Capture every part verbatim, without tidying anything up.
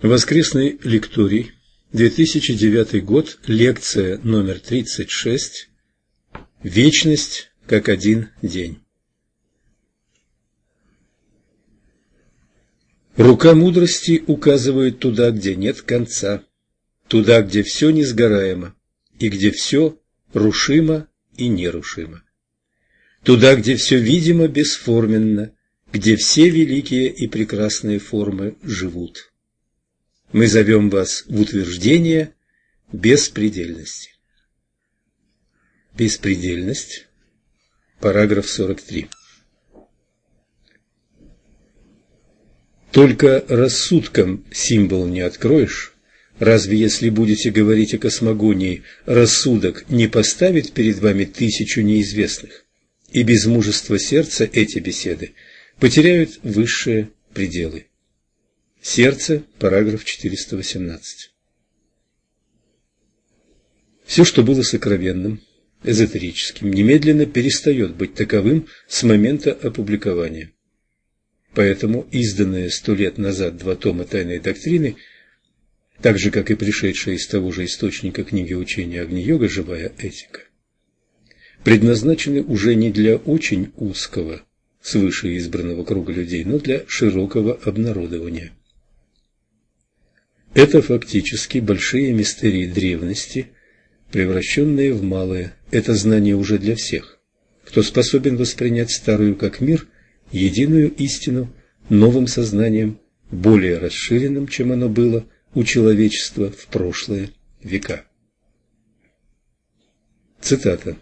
Воскресный лекторий, две тысячи девятый год, лекция номер тридцать шесть. Вечность как один день. Рука мудрости указывает туда, где нет конца, туда, где все несгораемо, и где все рушимо и нерушимо, туда, где все видимо бесформенно, где все великие и прекрасные формы живут. Мы зовем вас в утверждение беспредельности. Беспредельность. Параграф сорок три. Только рассудком символ не откроешь. Разве если будете говорить о космогонии, рассудок не поставит перед вами тысячу неизвестных? И без мужества сердца эти беседы потеряют высшие пределы. Сердце, параграф четыреста восемнадцать. Все, что было сокровенным, эзотерическим, немедленно перестает быть таковым с момента опубликования. Поэтому изданные сто лет назад два тома тайной доктрины, так же, как и пришедшие из того же источника книги учения Агни-йога «Живая этика», предназначены уже не для очень узкого, свыше избранного круга людей, но для широкого обнародования. Это фактически большие мистерии древности, превращенные в малые. Это знание уже для всех, кто способен воспринять старую как мир, единую истину, новым сознанием, более расширенным, чем оно было у человечества в прошлые века. Цитата.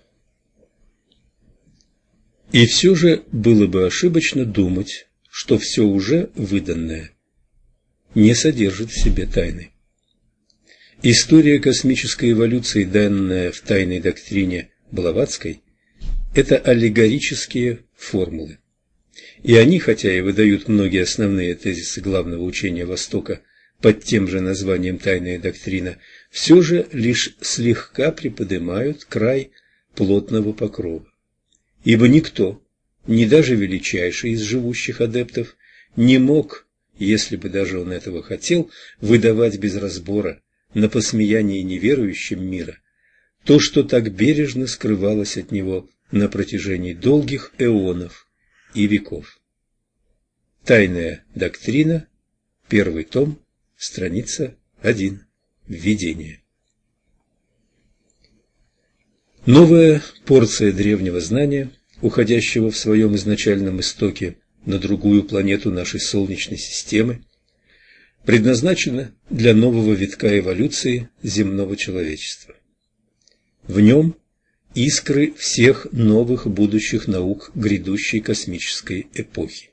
«И все же было бы ошибочно думать, что все уже выданное не содержит в себе тайны. История космической эволюции, данная в тайной доктрине Блаватской, это аллегорические формулы. И они, хотя и выдают многие основные тезисы главного учения Востока под тем же названием «тайная доктрина», все же лишь слегка приподнимают край плотного покрова. Ибо никто, ни даже величайший из живущих адептов, не мог, если бы даже он этого хотел, выдавать без разбора на посмеяние неверующим мира то, что так бережно скрывалось от него на протяжении долгих эонов и веков. Тайная доктрина, первый том, страница один. Введение. Новая порция древнего знания, уходящего в своем изначальном истоке на другую планету нашей Солнечной системы, предназначена для нового витка эволюции земного человечества. В нем искры всех новых будущих наук грядущей космической эпохи.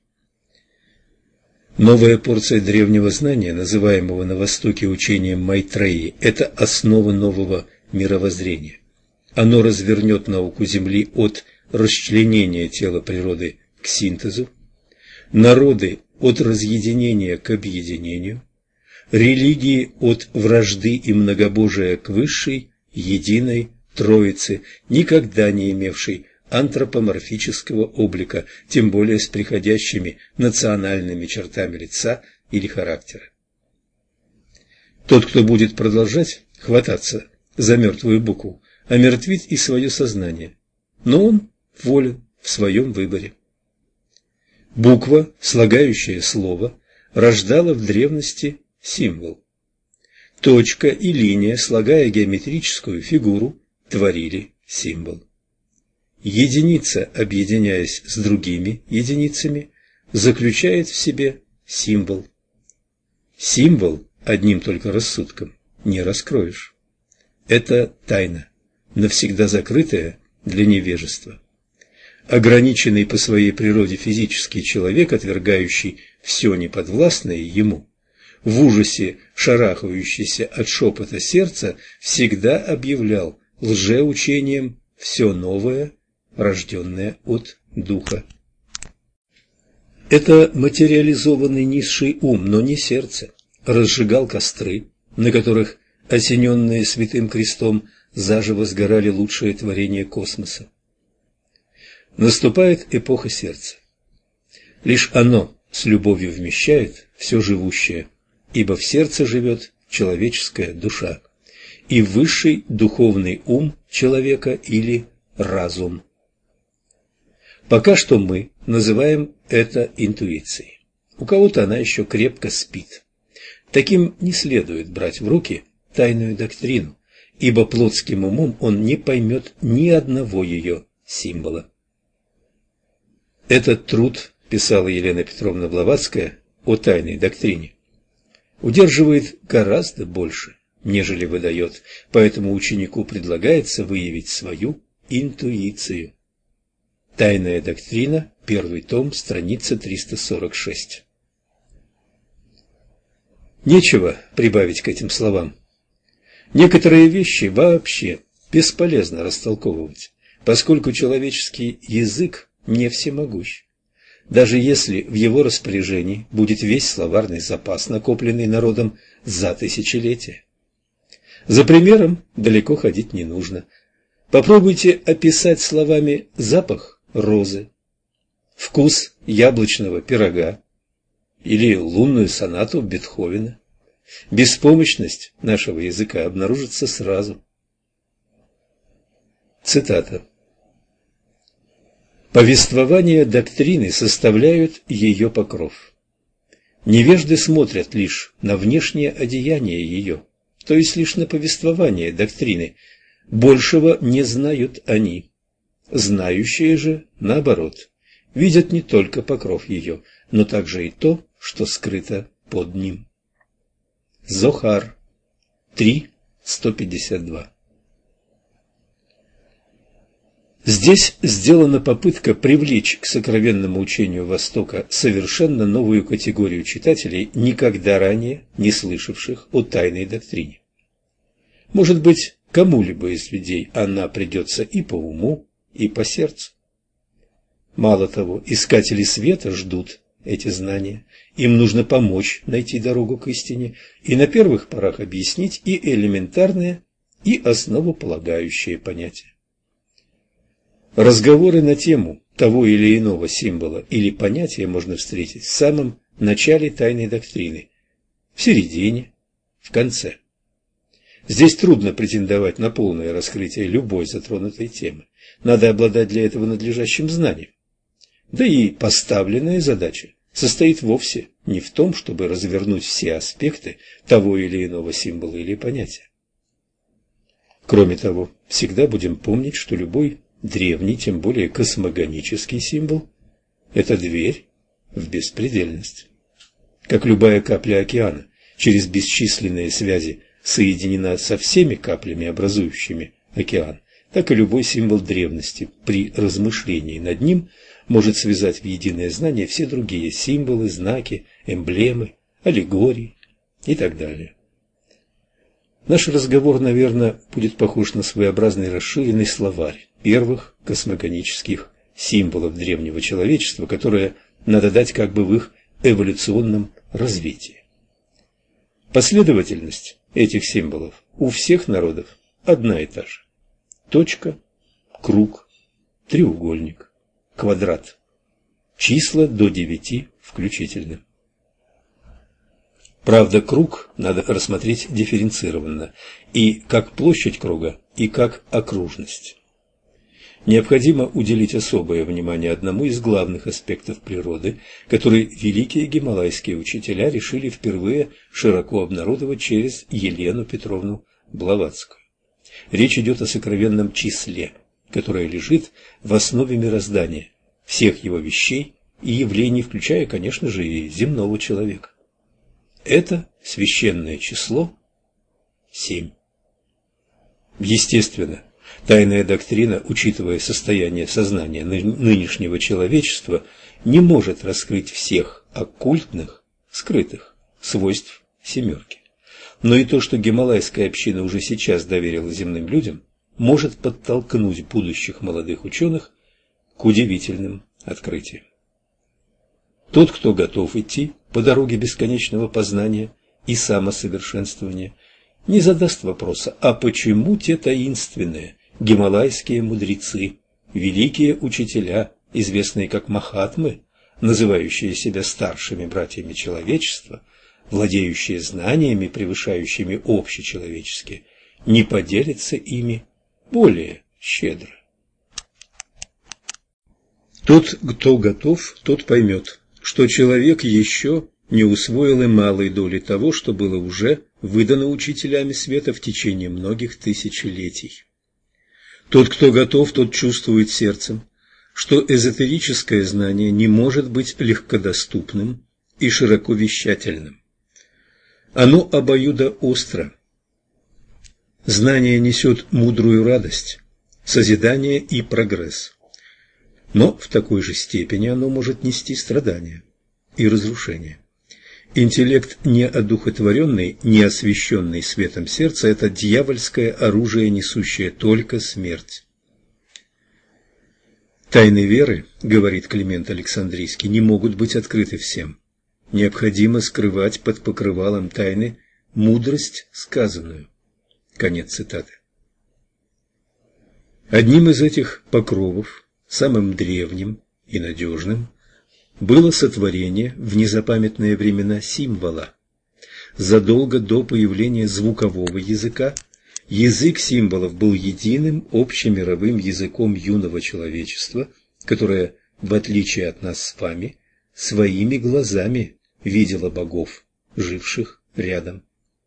Новая порция древнего знания, называемого на Востоке учением Майтреи, это основа нового мировоззрения. Оно развернет науку Земли от расчленения тела природы к синтезу, народы от разъединения к объединению, религии от вражды и многобожия к высшей, единой Троице, никогда не имевшей антропоморфического облика, тем более с приходящими национальными чертами лица или характера. Тот, кто будет продолжать хвататься за мертвую букву, омертвит и свое сознание, но он волен в своем выборе. Буква, слагающая слово, рождала в древности символ. Точка и линия, слагая геометрическую фигуру, творили символ. Единица, объединяясь с другими единицами, заключает в себе символ. Символ одним только рассудком не раскроешь. Это тайна, навсегда закрытая для невежества. Ограниченный по своей природе физический человек, отвергающий все неподвластное ему, в ужасе шарахающийся от шепота сердца, всегда объявлял лжеучением все новое, рожденное от духа. Это материализованный низший ум, но не сердце, разжигал костры, на которых, осененные святым крестом, заживо сгорали лучшие творения космоса. Наступает эпоха сердца. Лишь оно с любовью вмещает все живущее ибо в сердце живет человеческая душа и высший духовный ум человека или разум. Пока что мы называем это интуицией. У кого-то она еще крепко спит. Таким не следует брать в руки тайную доктрину, ибо плотским умом он не поймет ни одного ее символа. Этот труд, писала Елена Петровна Блаватская о тайной доктрине, удерживает гораздо больше, нежели выдает, поэтому ученику предлагается выявить свою интуицию. Тайная доктрина, первый том, страница триста сорок шесть. Нечего прибавить к этим словам. Некоторые вещи вообще бесполезно растолковывать, поскольку человеческий язык не всемогущ. Даже если в его распоряжении будет весь словарный запас, накопленный народом за тысячелетия. За примером далеко ходить не нужно. Попробуйте описать словами запах розы, вкус яблочного пирога или лунную сонату Бетховена. Беспомощность нашего языка обнаружится сразу. Цитата. Повествование доктрины составляют ее покров. Невежды смотрят лишь на внешнее одеяние ее, то есть лишь на повествование доктрины. Большего не знают они. Знающие же, наоборот, видят не только покров ее, но также и то, что скрыто под ним. Зохар три сто пятьдесят два. Здесь сделана попытка привлечь к сокровенному учению Востока совершенно новую категорию читателей, никогда ранее не слышавших о тайной доктрине. Может быть, кому-либо из людей она придется и по уму, и по сердцу. Мало того, искатели света ждут эти знания. Им нужно помочь найти дорогу к истине и на первых порах объяснить и элементарные, и основополагающие понятия. Разговоры на тему того или иного символа или понятия можно встретить в самом начале тайной доктрины, в середине, в конце. Здесь трудно претендовать на полное раскрытие любой затронутой темы. Надо обладать для этого надлежащим знанием. Да и поставленная задача состоит вовсе не в том, чтобы развернуть все аспекты того или иного символа или понятия. Кроме того, всегда будем помнить, что любой древний, тем более космогонический символ – это дверь в беспредельность. Как любая капля океана через бесчисленные связи соединена со всеми каплями, образующими океан, так и любой символ древности при размышлении над ним может связать в единое знание все другие символы, знаки, эмблемы, аллегории и так далее. Наш разговор, наверное, будет похож на своеобразный расширенный словарь первых космогонических символов древнего человечества, которые надо дать как бы в их эволюционном развитии. Последовательность этих символов у всех народов одна и та же. Точка, круг, треугольник, квадрат. Числа до девяти включительно. Правда, круг надо рассмотреть дифференцированно, и как площадь круга, и как окружность. Необходимо уделить особое внимание одному из главных аспектов природы, который великие гималайские учителя решили впервые широко обнародовать через Елену Петровну Блаватскую. Речь идет о сокровенном числе, которое лежит в основе мироздания, всех его вещей и явлений, включая, конечно же, и земного человека. Это священное число семь. Естественно, тайная доктрина, учитывая состояние сознания нынешнего человечества, не может раскрыть всех оккультных, скрытых свойств семерки. Но и то, что гималайская община уже сейчас доверила земным людям, может подтолкнуть будущих молодых ученых к удивительным открытиям. Тот, кто готов идти по дороге бесконечного познания и самосовершенствования, не задаст вопроса, а почему те таинственные гималайские мудрецы, великие учителя, известные как махатмы, называющие себя старшими братьями человечества, владеющие знаниями, превышающими общечеловеческие, не поделятся ими более щедро. Тот, кто готов, тот поймет, что человек еще не усвоил и малой доли того, что было уже выдано учителями света в течение многих тысячелетий. Тот, кто готов, тот чувствует сердцем, что эзотерическое знание не может быть легкодоступным и широковещательным. Оно обоюдоостро. Знание несет мудрую радость, созидание и прогресс. Но в такой же степени оно может нести страдания и разрушение. Интеллект, неодухотворенный, не освященный светом сердца – это дьявольское оружие, несущее только смерть. Тайны веры, говорит Климент Александрийский, не могут быть открыты всем. Необходимо скрывать под покрывалом тайны мудрость сказанную. Конец цитаты. Одним из этих покровов, самым древним и надежным, было сотворение в незапамятные времена символа. Задолго до появления звукового языка язык символов был единым общемировым языком юного человечества, которое, в отличие от нас с вами, своими глазами видело богов, живших рядом.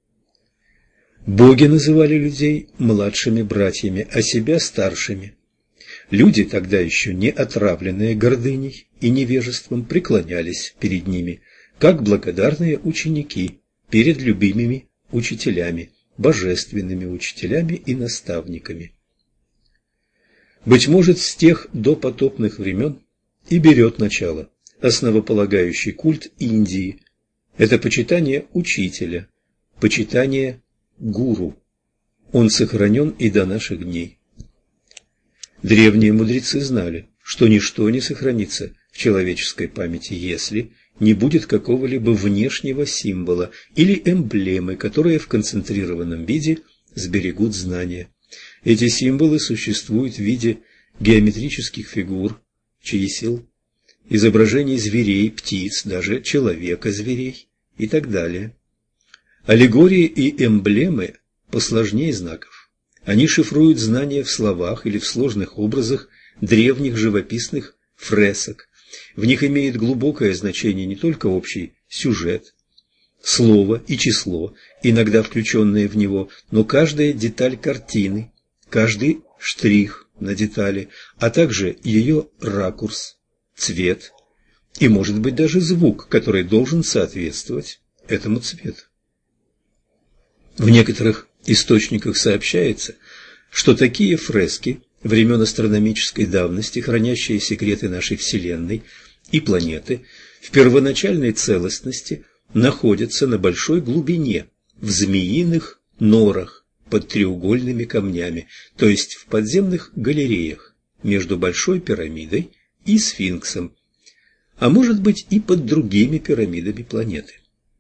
Боги называли людей младшими братьями, а себя старшими. Люди, тогда еще не отравленные гордыней и невежеством, преклонялись перед ними, как благодарные ученики перед любимыми учителями, божественными учителями и наставниками. Быть может, с тех допотопных времен и берет начало основополагающий культ Индии. Это почитание учителя, почитание гуру. Он сохранен и до наших дней. Древние мудрецы знали, что ничто не сохранится в человеческой памяти, если не будет какого-либо внешнего символа или эмблемы, которые в концентрированном виде сберегут знания. Эти символы существуют в виде геометрических фигур, чисел, изображений зверей, птиц, даже человека-зверей и так далее. Аллегории и эмблемы посложнее знаков. Они шифруют знания в словах или в сложных образах древних живописных фресок. В них имеет глубокое значение не только общий сюжет, слово и число, иногда включенные в него, но каждая деталь картины, каждый штрих на детали, а также ее ракурс, цвет и, может быть, даже звук, который должен соответствовать этому цвету. В некоторых источниках сообщается, что такие фрески времен астрономической давности, хранящие секреты нашей Вселенной и планеты, в первоначальной целостности находятся на большой глубине, в змеиных норах под треугольными камнями, то есть в подземных галереях между Большой пирамидой и Сфинксом, а может быть и под другими пирамидами планеты.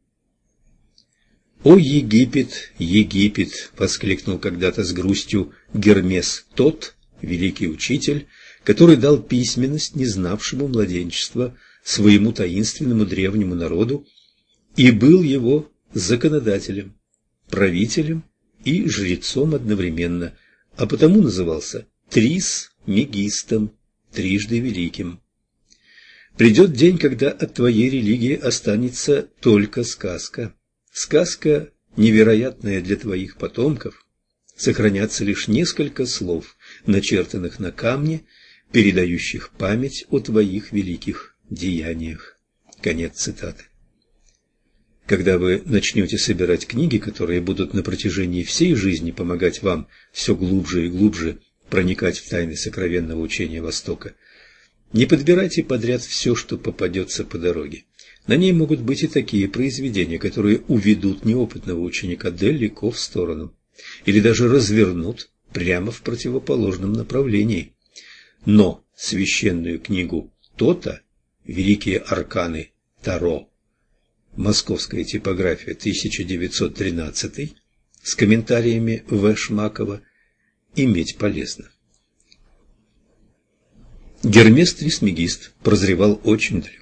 «О Египет, Египет!» — воскликнул когда-то с грустью Гермес, тот великий учитель, который дал письменность незнавшему младенчества своему таинственному древнему народу и был его законодателем, правителем и жрецом одновременно, а потому назывался Трис Мегистом, трижды великим. Придет день, когда от твоей религии останется только сказка. Сказка, невероятная для твоих потомков, сохранятся лишь несколько слов, начертанных на камне, передающих память о твоих великих деяниях. Конец цитаты. Когда вы начнете собирать книги, которые будут на протяжении всей жизни помогать вам все глубже и глубже проникать в тайны сокровенного учения Востока, не подбирайте подряд все, что попадется по дороге. На ней могут быть и такие произведения, которые уведут неопытного ученика далеко в сторону, или даже развернут прямо в противоположном направлении. Но священную книгу То-то, великие арканы Таро, московская типография тысяча девятьсот тринадцатый, с комментариями В. Шмакова, иметь полезно. Гермес Трисмегист прозревал очень далеко.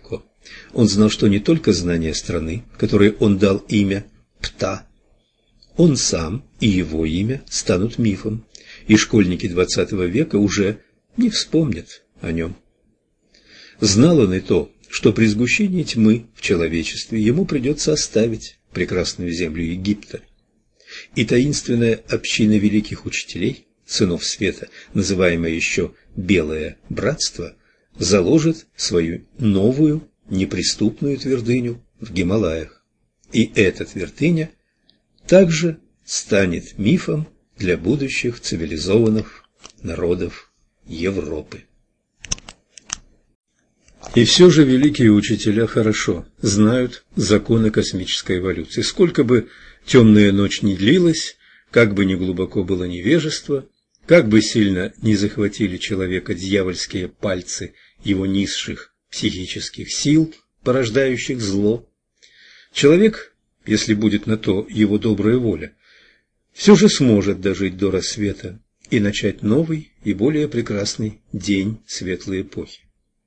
Он знал, что не только знание страны, которой он дал имя Пта, он сам и его имя станут мифом, и школьники двадцатого века уже не вспомнят о нем. Знал он и то, что при сгущении тьмы в человечестве ему придется оставить прекрасную землю Египта. И таинственная община великих учителей, сынов света, называемая еще «Белое братство», заложит свою новую неприступную твердыню в Гималаях. И эта твердыня также станет мифом для будущих цивилизованных народов Европы. И все же великие учителя хорошо знают законы космической эволюции. Сколько бы темная ночь ни длилась, как бы ни глубоко было невежество, как бы сильно ни захватили человека дьявольские пальцы его низших психических сил, порождающих зло, человек, если будет на то его добрая воля, все же сможет дожить до рассвета и начать новый и более прекрасный день светлой эпохи.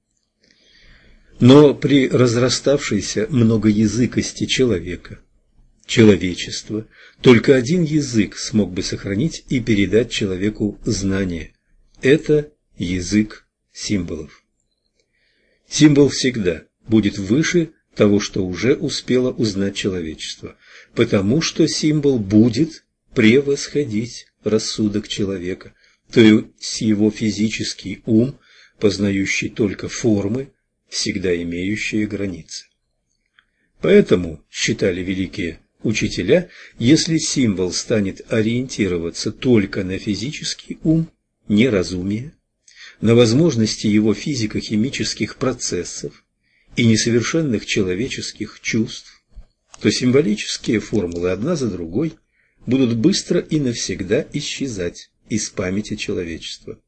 Но при разраставшейся многоязыкости человека, человечества, только один язык смог бы сохранить и передать человеку знание. Это язык символов. Символ всегда будет выше того, что уже успело узнать человечество, потому что символ будет превосходить рассудок человека, то есть его физический ум, познающий только формы, всегда имеющие границы. Поэтому, считали великие учителя, если символ станет ориентироваться только на физический ум, неразумие, на возможности его физико-химических процессов и несовершенных человеческих чувств, то символические формулы одна за другой будут быстро и навсегда исчезать из памяти человечества.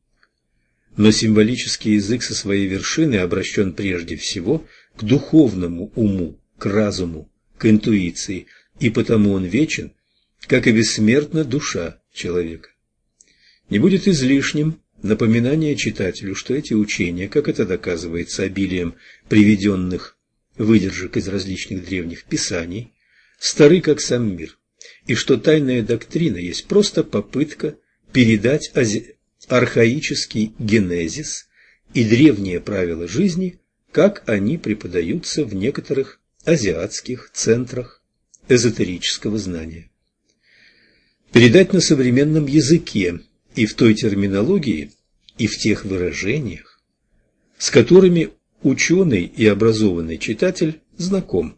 Но символический язык со своей вершины обращен прежде всего к духовному уму, к разуму, к интуиции, и потому он вечен, как и бессмертна душа человека. Не будет излишним напоминание читателю, что эти учения, как это доказывается обилием приведенных выдержек из различных древних писаний, стары как сам мир, и что тайная доктрина есть просто попытка передать ази... архаический генезис и древние правила жизни, как они преподаются в некоторых азиатских центрах эзотерического знания. Передать на современном языке и в той терминологии, и в тех выражениях, с которыми ученый и образованный читатель знаком.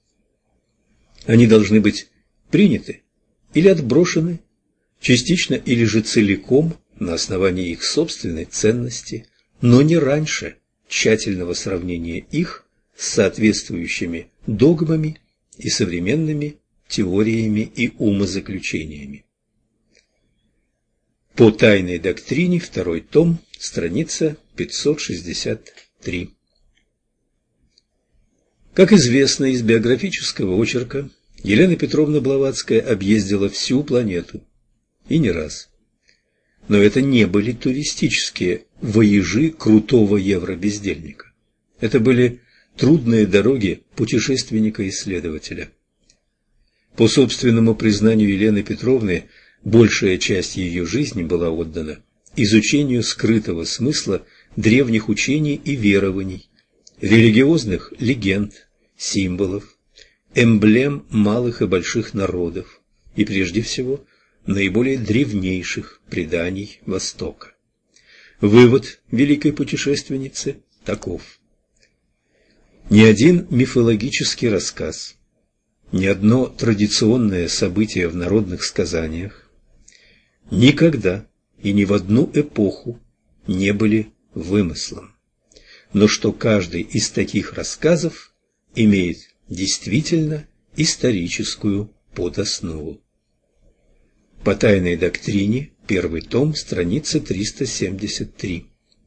Они должны быть приняты или отброшены, частично или же целиком, на основании их собственной ценности, но не раньше тщательного сравнения их с соответствующими догмами и современными теориями и умозаключениями. По тайной доктрине, второй том, страница пятьсот шестьдесят три. Как известно из биографического очерка, Елена Петровна Блаватская объездила всю планету, и не раз. Но это не были туристические вояжи крутого евробездельника. Это были трудные дороги путешественника-исследователя. По собственному признанию Елены Петровны, большая часть ее жизни была отдана изучению скрытого смысла древних учений и верований, религиозных легенд, символов, эмблем малых и больших народов и, прежде всего, наиболее древнейших преданий Востока. Вывод великой путешественницы таков. Ни один мифологический рассказ, ни одно традиционное событие в народных сказаниях никогда и ни в одну эпоху не были вымыслом, но что каждый из таких рассказов имеет действительно историческую подоснову. По тайной доктрине, первый том, страница триста семьдесят три.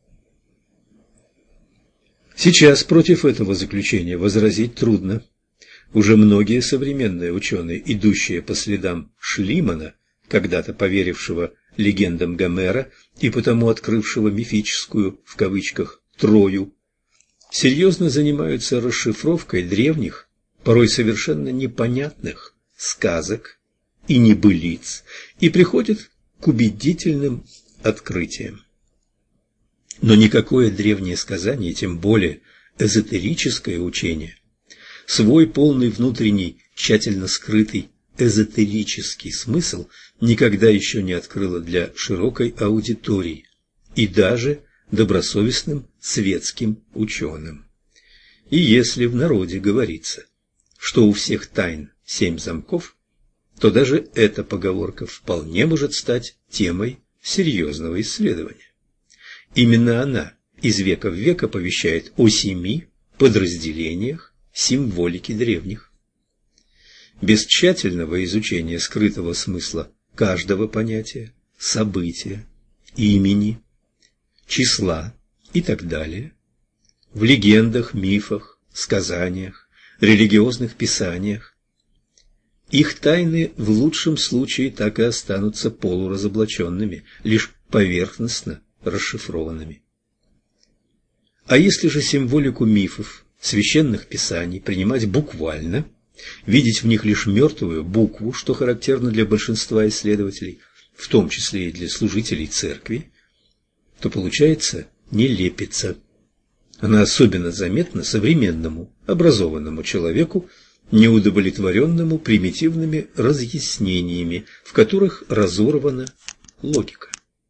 Сейчас против этого заключения возразить трудно. Уже многие современные ученые, идущие по следам Шлимана, когда-то поверившего легендам Гомера и потому открывшего мифическую, в кавычках, Трою, серьезно занимаются расшифровкой древних, порой совершенно непонятных сказок и небылиц и приходят к убедительным открытиям. Но никакое древнее сказание, тем более эзотерическое учение, свой полный внутренний, тщательно скрытый эзотерический смысл никогда еще не открыло для широкой аудитории и даже добросовестным светским ученым. И если в народе говорится, что у всех тайн семь замков, то даже эта поговорка вполне может стать темой серьезного исследования. Именно она из века в век оповещает о семи подразделениях символики древних. Без тщательного изучения скрытого смысла каждого понятия, события, имени, числа и так далее, в легендах, мифах, сказаниях, религиозных писаниях, их тайны в лучшем случае так и останутся полуразоблаченными, лишь поверхностно расшифрованными. А если же символику мифов, священных писаний принимать буквально, видеть в них лишь мертвую букву, что характерно для большинства исследователей, в том числе и для служителей церкви, то получается нелепица. Она особенно заметна современному, образованному человеку, неудовлетворенному примитивными разъяснениями, в которых разорвана логика.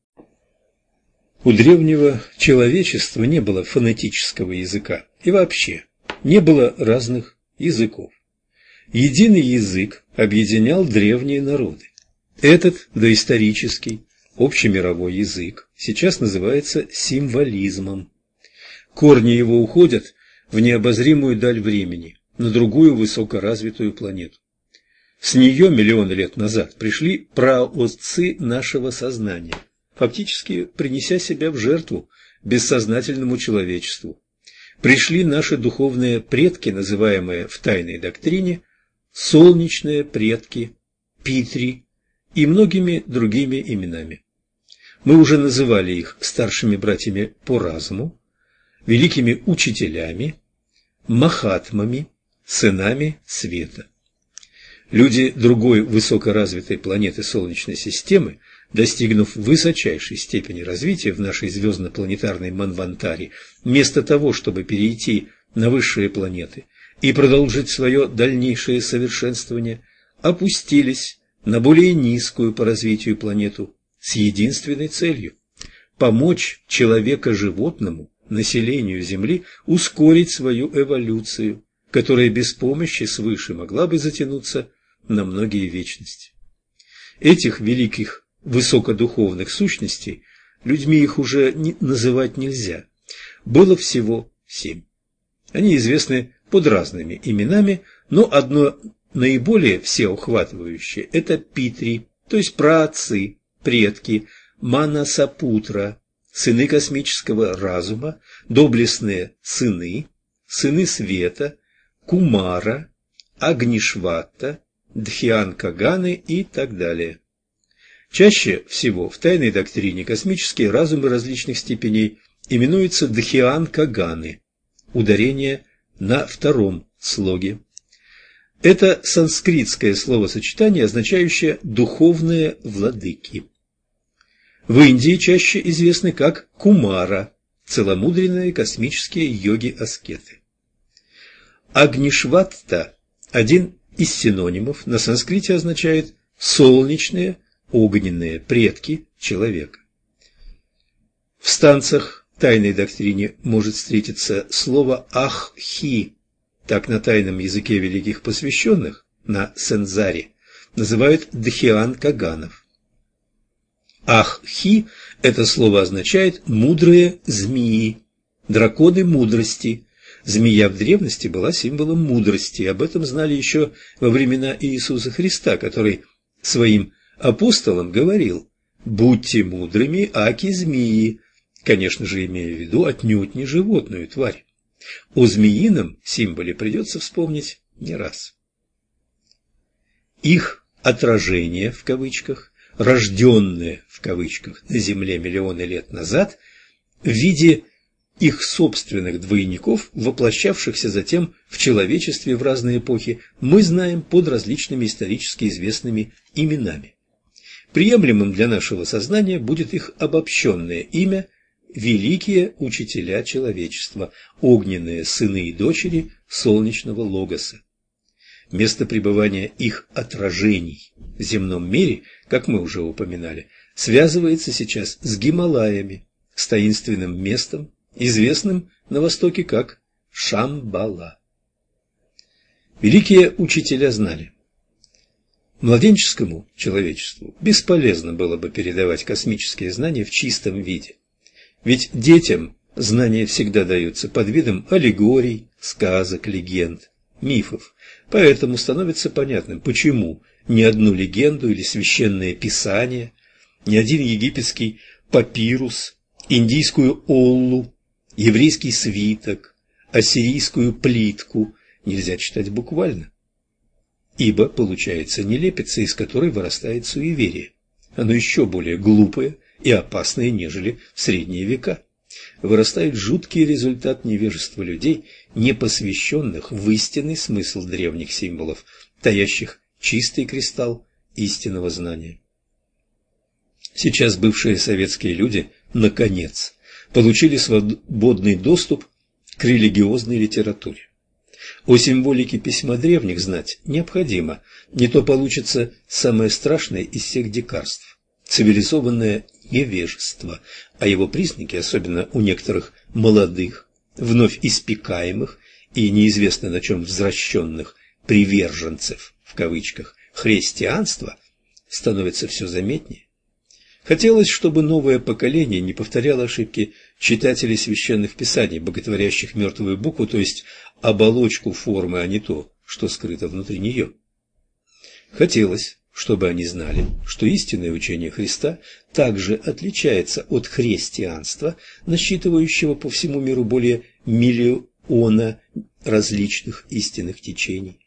У древнего человечества не было фонетического языка, и вообще не было разных языков. Единый язык объединял древние народы. Этот доисторический, общемировой язык сейчас называется символизмом. Корни его уходят в необозримую даль времени, на другую высокоразвитую планету. С нее миллионы лет назад пришли праотцы нашего сознания, фактически принеся себя в жертву бессознательному человечеству. Пришли наши духовные предки, называемые в тайной доктрине солнечные предки, Питри и многими другими именами. Мы уже называли их старшими братьями по разуму, великими учителями, махатмами, сынами света. Люди другой высокоразвитой планеты Солнечной системы, достигнув высочайшей степени развития в нашей звездно-планетарной манвантаре, вместо того, чтобы перейти на высшие планеты и продолжить свое дальнейшее совершенствование, опустились на более низкую по развитию планету с единственной целью – помочь человека-животному, населению Земли, ускорить свою эволюцию, которая без помощи свыше могла бы затянуться на многие вечности. Этих великих высокодуховных сущностей, людьми их уже не, называть нельзя, было всего семь. Они известны под разными именами, но одно наиболее всеохватывающее – это Питри, то есть праотцы, предки, Манасапутра, сыны космического разума, доблестные сыны, сыны света, Кумара, Агнишвата, Дхьянкаганы и так далее. Чаще всего в тайной доктрине космические разумы различных степеней именуются Дхьянкаганы, ударение на втором слоге. Это санскритское словосочетание, означающее «духовные владыки». В Индии чаще известны как Кумара, целомудренные космические йоги-аскеты. Агнишватта, один из синонимов, на санскрите означает «солнечные, огненные предки человека». В станцах тайной доктрине может встретиться слово «аххи», так на тайном языке великих посвященных, на сензаре, называют дхьянкаганов. Аххи – это слово означает «мудрые змеи», драконы мудрости. Змея в древности была символом мудрости, об этом знали еще во времена Иисуса Христа, который своим апостолам говорил: «Будьте мудрыми, аки змеи», конечно же, имея в виду отнюдь не животную тварь. О змеином символе придется вспомнить не раз. Их отражение, в кавычках, рожденные, в кавычках, на Земле миллионы лет назад, в виде их собственных двойников, воплощавшихся затем в человечестве в разные эпохи, мы знаем под различными исторически известными именами. Приемлемым для нашего сознания будет их обобщенное имя «Великие учителя человечества», огненные сыны и дочери солнечного логоса. Место пребывания их отражений в земном мире, как мы уже упоминали, связывается сейчас с Гималаями, с таинственным местом, известным на Востоке как Шамбала. Великие учителя знали: младенческому человечеству бесполезно было бы передавать космические знания в чистом виде, ведь детям знания всегда даются под видом аллегорий, сказок, легенд, мифов. Поэтому становится понятным, почему ни одну легенду или священное писание, ни один египетский папирус, индийскую оллу, еврейский свиток, ассирийскую плитку нельзя читать буквально. Ибо получается нелепица, из которой вырастает суеверие. Оно еще более глупое и опасное, нежели в средние века. Вырастает жуткий результат невежества людей, не посвященных в истинный смысл древних символов, таящих чистый кристалл истинного знания. Сейчас бывшие советские люди, наконец, получили свободный доступ к религиозной литературе. О символике письма древних знать необходимо, не то получится самое страшное из всех дикарств – цивилизованное невежество, а его признаки, особенно у некоторых молодых, вновь испекаемых и неизвестно на чем взращенных «приверженцев» в кавычках христианства, становятся все заметнее. Хотелось, чтобы новое поколение не повторяло ошибки читателей священных писаний, боготворящих мертвую букву, то есть оболочку формы, а не то, что скрыто внутри нее. Хотелось, чтобы они знали, что истинное учение Христа также отличается от христианства, насчитывающего по всему миру более миллиона различных истинных течений.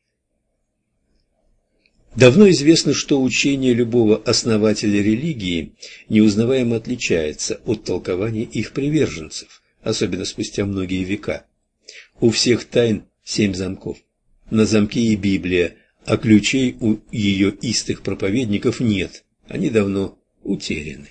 Давно известно, что учение любого основателя религии неузнаваемо отличается от толкования их приверженцев, особенно спустя многие века. У всех тайн семь замков. На замке и Библия, а ключей у ее истых проповедников нет, они давно утеряны.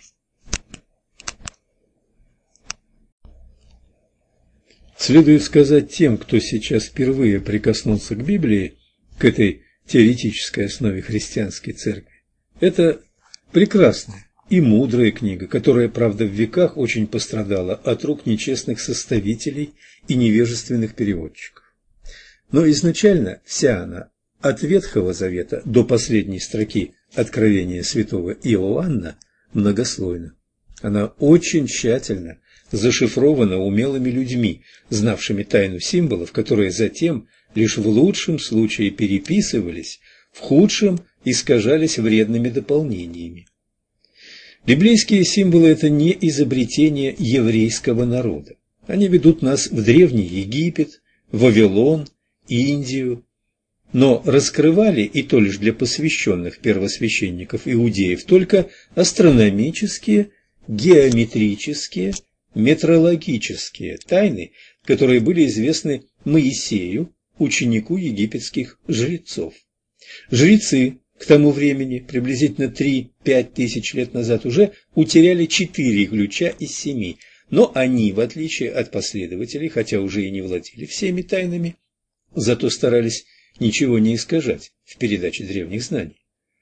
Следует сказать тем, кто сейчас впервые прикоснулся к Библии, к этой теоретической основе христианской церкви. Это прекрасная и мудрая книга, которая, правда, в веках очень пострадала от рук нечестных составителей и невежественных переводчиков. Но изначально вся она, от Ветхого Завета до последней строки Откровения святого Иоанна, многослойна. Она очень тщательно зашифрована умелыми людьми, знавшими тайну символов, которые затем лишь в лучшем случае переписывались, в худшем искажались вредными дополнениями. Библейские символы – это не изобретение еврейского народа. Они ведут нас в Древний Египет, Вавилон, Индию, но раскрывали, и то лишь для посвященных первосвященников иудеев, только астрономические, геометрические, метрологические тайны, которые были известны Моисею, ученику египетских жрецов. Жрецы к тому времени, приблизительно три-пять тысяч лет назад, уже утеряли четыре ключа из семи, но они, в отличие от последователей, хотя уже и не владели всеми тайнами, зато старались ничего не искажать в передаче древних знаний.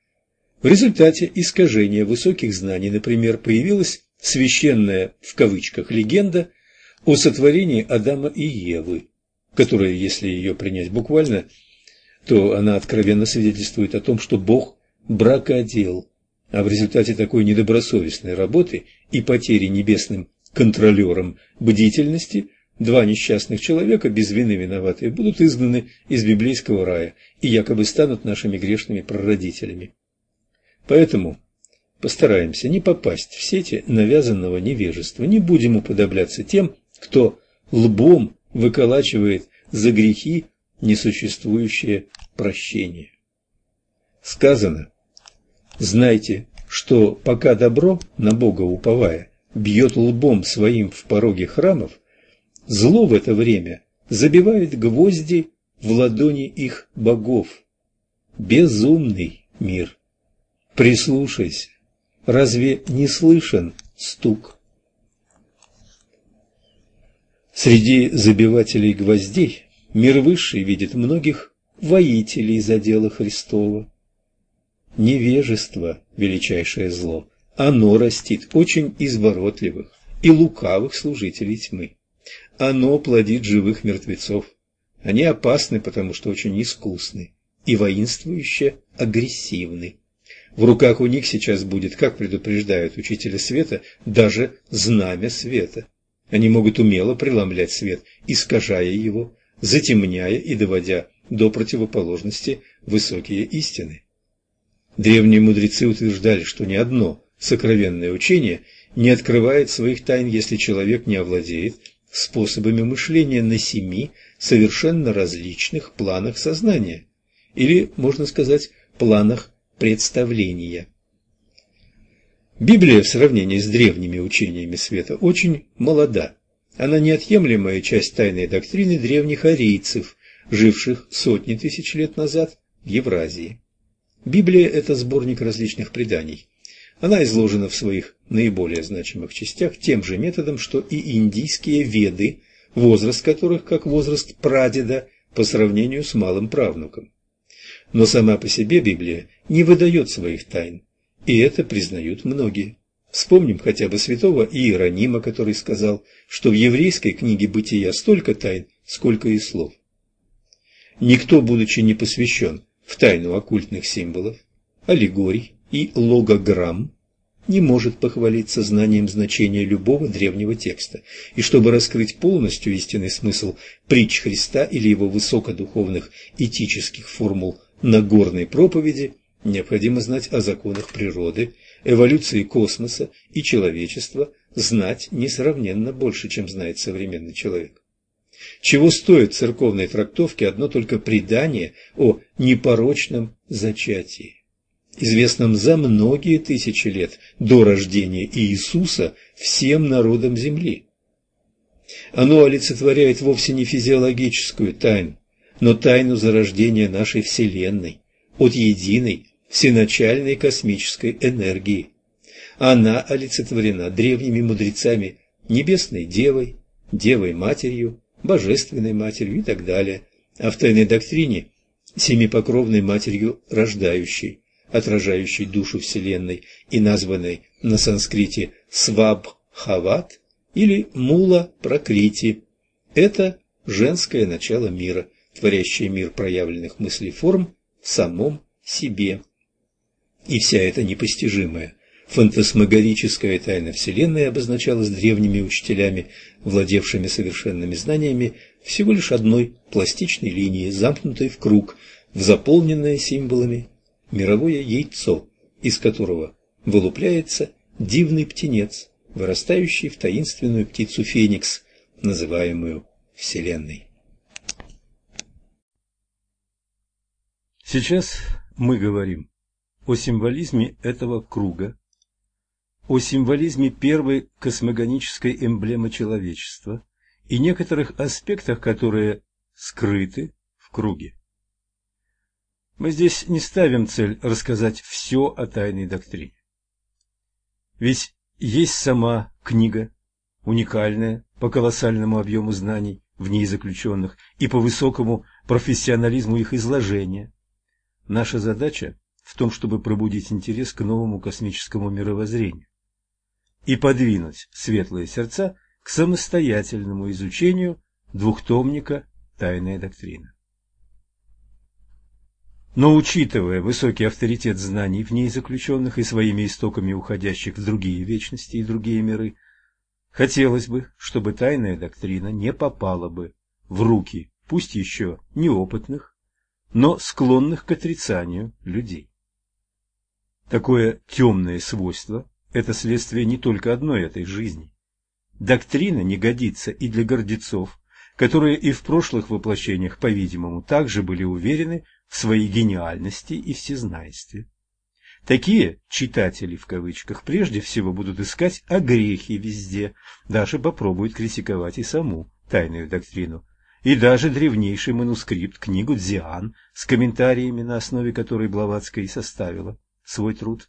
В результате искажения высоких знаний, например, появилась священная, в кавычках, легенда о сотворении Адама и Евы, которая, если ее принять буквально, то она откровенно свидетельствует о том, что Бог бракодел, а в результате такой недобросовестной работы и потери небесным контролером бдительности два несчастных человека, без вины виноватые, будут изгнаны из библейского рая и якобы станут нашими грешными прародителями. Поэтому постараемся не попасть в сети навязанного невежества, не будем уподобляться тем, кто лбом выколачивает за грехи несуществующее прощение. Сказано: знайте, что пока добро, на Бога уповая, бьет лбом своим в пороге храмов, Зло в это время забивает гвозди в ладони их богов. Безумный мир. Прислушайся, разве не слышен стук? Среди забивателей гвоздей мир высший видит многих воителей за дело Христово. Невежество – величайшее зло. Оно растит очень изворотливых и лукавых служителей тьмы. Оно плодит живых мертвецов. Они опасны, потому что очень искусны и воинствующе агрессивны. В руках у них сейчас будет, как предупреждают учителя света, даже знамя света. Они могут умело преломлять свет, искажая его, затемняя и доводя до противоположности высокие истины. Древние мудрецы утверждали, что ни одно сокровенное учение не открывает своих тайн, если человек не овладеет способами мышления на семи совершенно различных планах сознания, или, можно сказать, планах представления. Библия в сравнении с древними учениями света очень молода. Она неотъемлемая часть тайной доктрины древних арийцев, живших сотни тысяч лет назад в Евразии. Библия – это сборник различных преданий. Она изложена в своих наиболее значимых частях тем же методом, что и индийские веды, возраст которых как возраст прадеда по сравнению с малым правнуком. Но сама по себе Библия не выдает своих тайн, и это признают многие. Вспомним хотя бы святого Иеронима, который сказал, что в еврейской книге Бытия столько тайн, сколько и слов. Никто, будучи не посвящен в тайну оккультных символов, аллегорий и логограмм, не может похвалиться знанием значения любого древнего текста, и чтобы раскрыть полностью истинный смысл притч Христа или его высокодуховных этических формул Нагорной проповеди, необходимо знать о законах природы, эволюции космоса и человечества, знать несравненно больше, чем знает современный человек. Чего стоит в церковной трактовке одно только предание о непорочном зачатии, известном за многие тысячи лет до рождения Иисуса всем народам земли. Оно олицетворяет вовсе не физиологическую тайну, но тайну зарождения нашей Вселенной от единой всеначальной космической энергии. Она олицетворена древними мудрецами Небесной Девой, Девой-Матерью, Божественной Матерью и так далее, а в тайной доктрине Семипокровной Матерью рождающей, отражающей душу Вселенной и названной на санскрите Свабхават или Мула Пракрити. Это женское начало мира, творящее мир проявленных мыслей форм в самом себе. И вся эта непостижимая, фантасмагорическая тайна Вселенной обозначалась древними учителями, владевшими совершенными знаниями, всего лишь одной пластичной линии, замкнутой в круг, в заполненное символами мировое яйцо, из которого вылупляется дивный птенец, вырастающий в таинственную птицу Феникс, называемую Вселенной. Сейчас мы говорим о символизме этого круга, о символизме первой космогонической эмблемы человечества и некоторых аспектах, которые скрыты в круге. Мы здесь не ставим цель рассказать все о тайной доктрине. Ведь есть сама книга, уникальная по колоссальному объему знаний в ней заключенных и по высокому профессионализму их изложения. Наша задача в том, чтобы пробудить интерес к новому космическому мировоззрению и подвинуть светлые сердца к самостоятельному изучению двухтомника «Тайная доктрина». Но учитывая высокий авторитет знаний в ней заключенных и своими истоками уходящих в другие вечности и другие миры, хотелось бы, чтобы тайная доктрина не попала бы в руки, пусть еще неопытных, но склонных к отрицанию людей. Такое темное свойство – это следствие не только одной этой жизни. Доктрина не годится и для гордецов, которые и в прошлых воплощениях, по-видимому, также были уверены в своей гениальности и всезнайстве. Такие «читатели» в кавычках прежде всего будут искать огрехи везде, даже попробуют критиковать и саму «Тайную доктрину», и даже древнейший манускрипт, книгу Дзиан, с комментариями, на основе которой Блаватская и составила свой труд.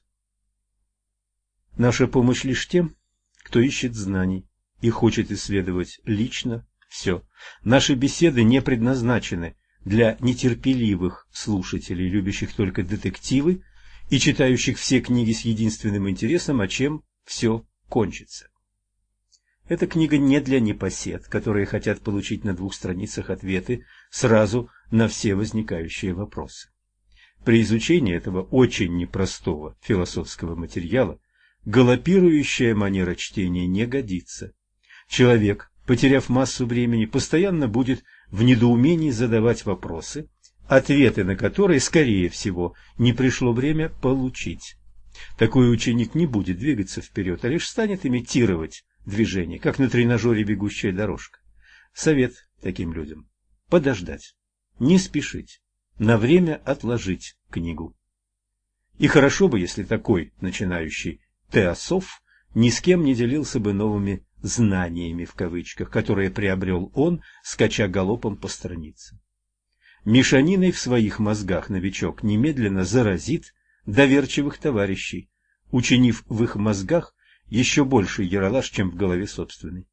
Наша помощь лишь тем, кто ищет знаний и хочет исследовать лично все. Наши беседы не предназначены для нетерпеливых слушателей, любящих только детективы и читающих все книги с единственным интересом, а чем все кончится. Эта книга не для непосед, которые хотят получить на двух страницах ответы сразу на все возникающие вопросы. При изучении этого очень непростого философского материала галопирующая манера чтения не годится. Человек, потеряв массу времени, постоянно будет в недоумении задавать вопросы, ответы на которые, скорее всего, не пришло время получить. Такой ученик не будет двигаться вперед, а лишь станет имитировать движение, как на тренажере бегущая дорожка. Совет таким людям – подождать, не спешить, на время отложить книгу. И хорошо бы, если такой начинающий теософ ни с кем не делился бы новыми «знаниями» в кавычках, которые приобрел он, скача галопом по страницам. Мешаниной в своих мозгах новичок немедленно заразит доверчивых товарищей, учинив в их мозгах еще больший яролаж, чем в голове собственной.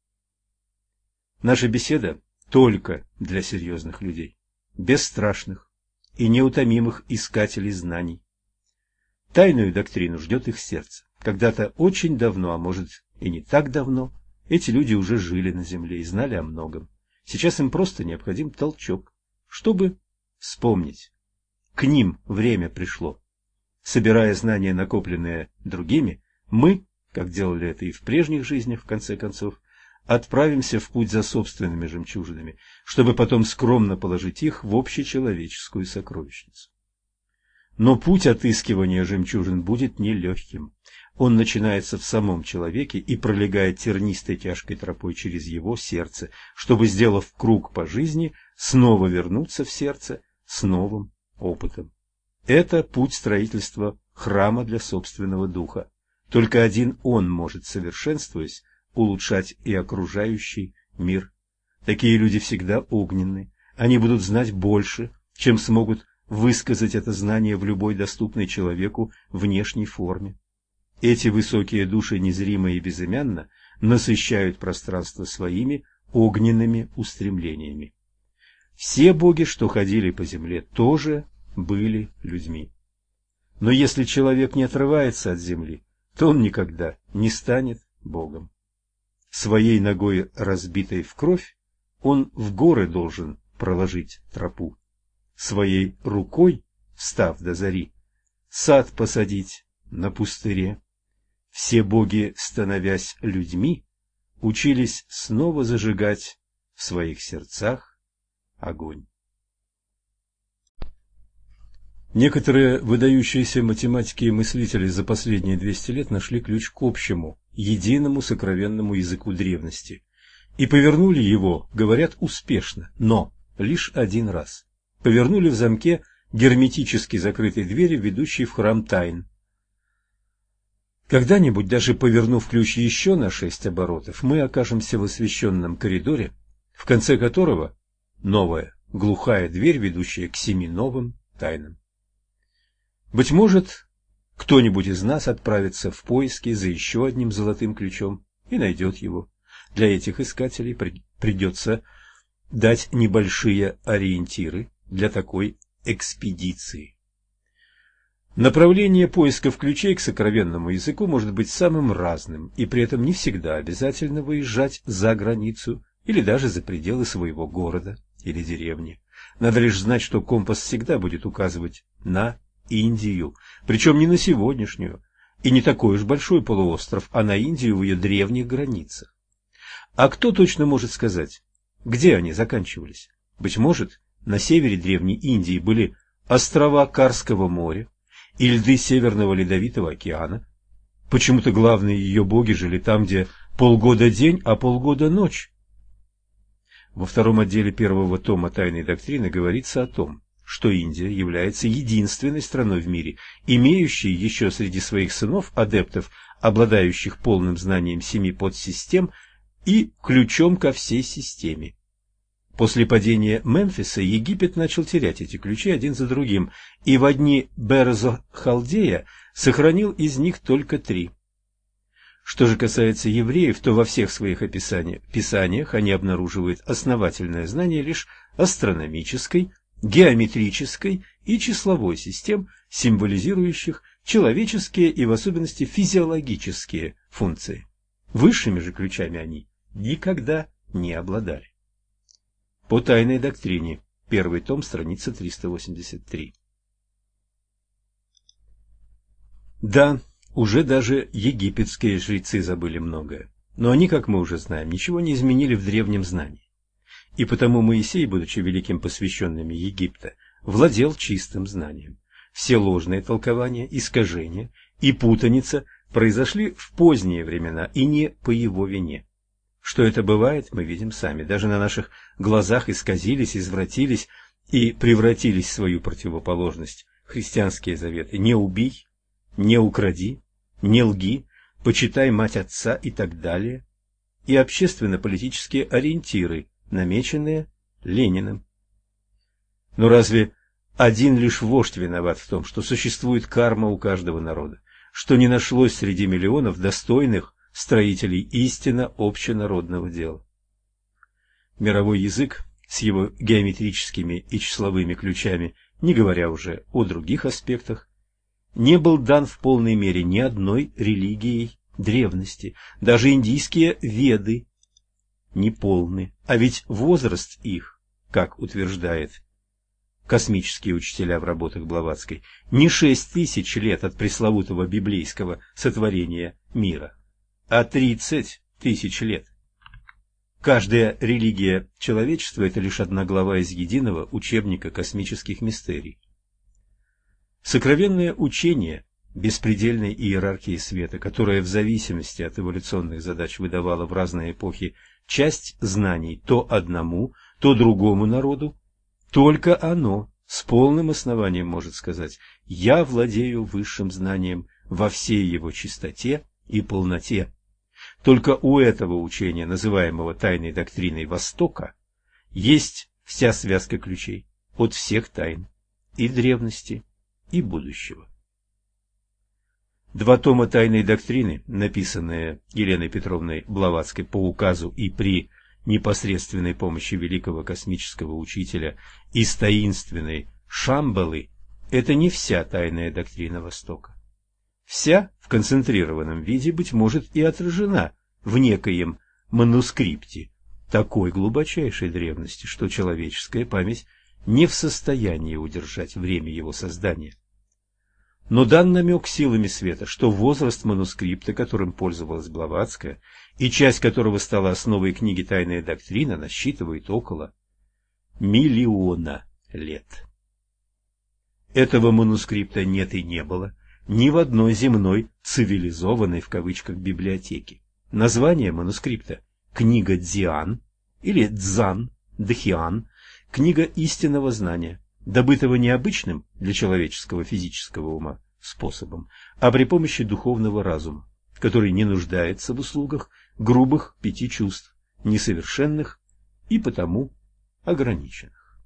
Наша беседа только для серьезных людей, бесстрашных и неутомимых искателей знаний. Тайную доктрину ждет их сердце. Когда-то очень давно, а может и не так давно, эти люди уже жили на земле и знали о многом. Сейчас им просто необходим толчок, чтобы вспомнить. К ним время пришло. Собирая знания, накопленные другими, мы, как делали это и в прежних жизнях, в конце концов, отправимся в путь за собственными жемчужинами, чтобы потом скромно положить их в общечеловеческую сокровищницу. Но путь отыскивания жемчужин будет нелегким. Он начинается в самом человеке и пролегает тернистой тяжкой тропой через его сердце, чтобы, сделав круг по жизни, снова вернуться в сердце с новым опытом. Это путь строительства храма для собственного духа. Только один он может, совершенствуясь, улучшать и окружающий мир. Такие люди всегда огненны. Они будут знать больше, чем смогут высказать это знание в любой доступной человеку внешней форме. Эти высокие души незримо и безымянно насыщают пространство своими огненными устремлениями. Все боги, что ходили по земле, тоже были людьми. Но если человек не отрывается от земли, то он никогда не станет богом. Своей ногой, разбитой в кровь, он в горы должен проложить тропу. Своей рукой, встав до зари, сад посадить на пустыре. Все боги, становясь людьми, учились снова зажигать в своих сердцах огонь. Некоторые выдающиеся математики и мыслители за последние двести лет нашли ключ к общему, единому сокровенному языку древности и повернули его, говорят, успешно, но лишь один раз. Повернули в замке герметически закрытой двери, ведущей в храм тайн. Когда-нибудь, даже повернув ключ еще на шесть оборотов, мы окажемся в освещенном коридоре, в конце которого новая, глухая дверь, ведущая к семи новым тайнам. Быть может, кто-нибудь из нас отправится в поиски за еще одним золотым ключом и найдет его. Для этих искателей придется дать небольшие ориентиры для такой экспедиции. Направление поисков ключей к сокровенному языку может быть самым разным, и при этом не всегда обязательно выезжать за границу или даже за пределы своего города или деревни. Надо лишь знать, что компас всегда будет указывать на Индию, причем не на сегодняшнюю, и не такой уж большой полуостров, а на Индию в ее древних границах. А кто точно может сказать, где они заканчивались? Быть может, на севере древней Индии были острова Карского моря и льды Северного Ледовитого океана. Почему-то главные ее боги жили там, где полгода день, а полгода ночь. Во втором отделе первого тома «Тайной доктрины» говорится о том, что Индия является единственной страной в мире, имеющей еще среди своих сынов адептов, обладающих полным знанием семи подсистем и ключом ко всей системе. После падения Мемфиса Египет начал терять эти ключи один за другим, и в дни Берзо-Халдея сохранил из них только три. Что же касается евреев, то во всех своих описаниях, писаниях они обнаруживают основательное знание лишь астрономической, геометрической и числовой систем, символизирующих человеческие и в особенности физиологические функции. Высшими же ключами они никогда не обладали. По тайной доктрине. Первый том, страница триста восемьдесят три. Да, уже даже египетские жрецы забыли многое, но они, как мы уже знаем, ничего не изменили в древнем знании. И потому Моисей, будучи великим посвященным Египта, владел чистым знанием. Все ложные толкования, искажения и путаница произошли в поздние времена и не по его вине. Что это бывает, мы видим сами. Даже на наших глазах исказились, извратились и превратились в свою противоположность христианские заветы: «Не убий», «Не укради», «Не лги», «Почитай мать отца» и так далее, и общественно-политические ориентиры, намеченные Лениным. Но разве один лишь вождь виноват в том, что существует карма у каждого народа, что не нашлось среди миллионов достойных строителей истинно общенародного дела? Мировой язык с его геометрическими и числовыми ключами, не говоря уже о других аспектах, не был дан в полной мере ни одной религией древности. Даже индийские веды неполны, а ведь возраст их, как утверждает космические учителя в работах Блаватской, не шесть тысяч лет от пресловутого библейского сотворения мира, а тридцать тысяч лет. Каждая религия человечества – это лишь одна глава из единого учебника космических мистерий. Сокровенное учение беспредельной иерархии света, которое в зависимости от эволюционных задач выдавало в разные эпохи часть знаний то одному, то другому народу, только оно с полным основанием может сказать: «Я владею высшим знанием во всей его чистоте и полноте». Только у этого учения, называемого тайной доктриной Востока, есть вся связка ключей от всех тайн и древности, и будущего. Два тома тайной доктрины, написанные Еленой Петровной Блаватской по указу и при непосредственной помощи великого космического учителя из таинственной Шамбалы, это не вся тайная доктрина Востока. Вся в концентрированном виде, быть может, и отражена в некоем манускрипте такой глубочайшей древности, что человеческая память не в состоянии удержать время его создания. Но дан намек силами света, что возраст манускрипта, которым пользовалась Блаватская, и часть которого стала основой книги «Тайная доктрина», насчитывает около миллиона лет. Этого манускрипта нет и не было ни в одной земной «цивилизованной» в кавычках библиотеке. Название манускрипта «Книга Дзиан» или «Дзан», «Дхиан», «Книга истинного знания», добытого необычным для человеческого физического ума способом, а при помощи духовного разума, который не нуждается в услугах грубых пяти чувств, несовершенных и потому ограниченных.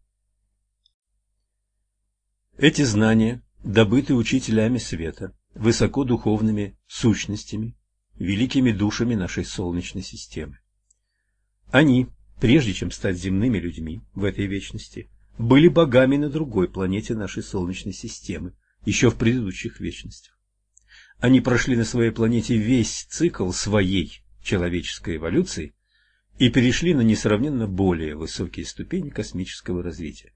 Эти знания добыты учителями света, высокодуховными сущностями, великими душами нашей Солнечной системы. Они, прежде чем стать земными людьми в этой вечности, были богами на другой планете нашей Солнечной системы, еще в предыдущих вечностях. Они прошли на своей планете весь цикл своей человеческой эволюции и перешли на несравненно более высокие ступени космического развития.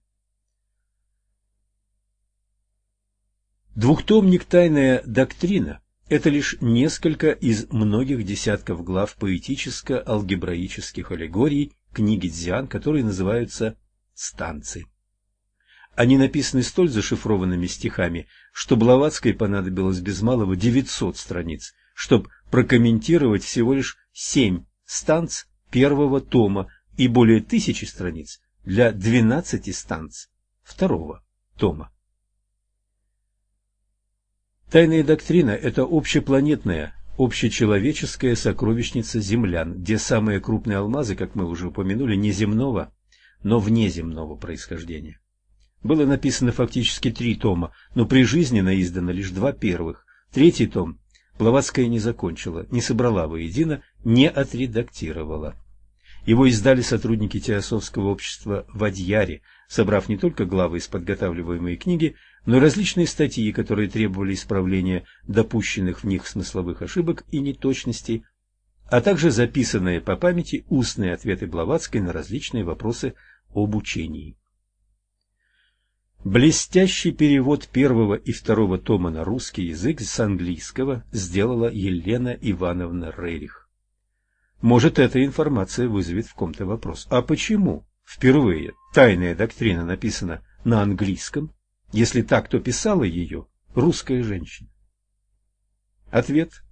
Двухтомник «Тайная доктрина» – это лишь несколько из многих десятков глав поэтическо-алгебраических аллегорий книги Дзиан, которые называются «станции». Они написаны столь зашифрованными стихами, что Блаватской понадобилось без малого девятьсот страниц, чтобы прокомментировать всего лишь семь станц первого тома и более тысячи страниц для двенадцати станц второго тома. Тайная доктрина – это общепланетное общечеловеческая сокровищница землян, где самые крупные алмазы, как мы уже упомянули, не земного, но внеземного происхождения. Было написано фактически три тома, но прижизненно издано лишь два первых. Третий том Блаватская не закончила, не собрала воедино, не отредактировала. Его издали сотрудники Теософского общества в Адьяре, собрав не только главы из подготавливаемой книги, но и различные статьи, которые требовали исправления допущенных в них смысловых ошибок и неточностей, а также записанные по памяти устные ответы Блаватской на различные вопросы об учении. Блестящий перевод первого и второго тома на русский язык с английского сделала Елена Ивановна Рерих. Может, эта информация вызовет в ком-то вопрос. А почему впервые «Тайная доктрина» написана на английском, если та, кто писала ее, русская женщина? Ответ.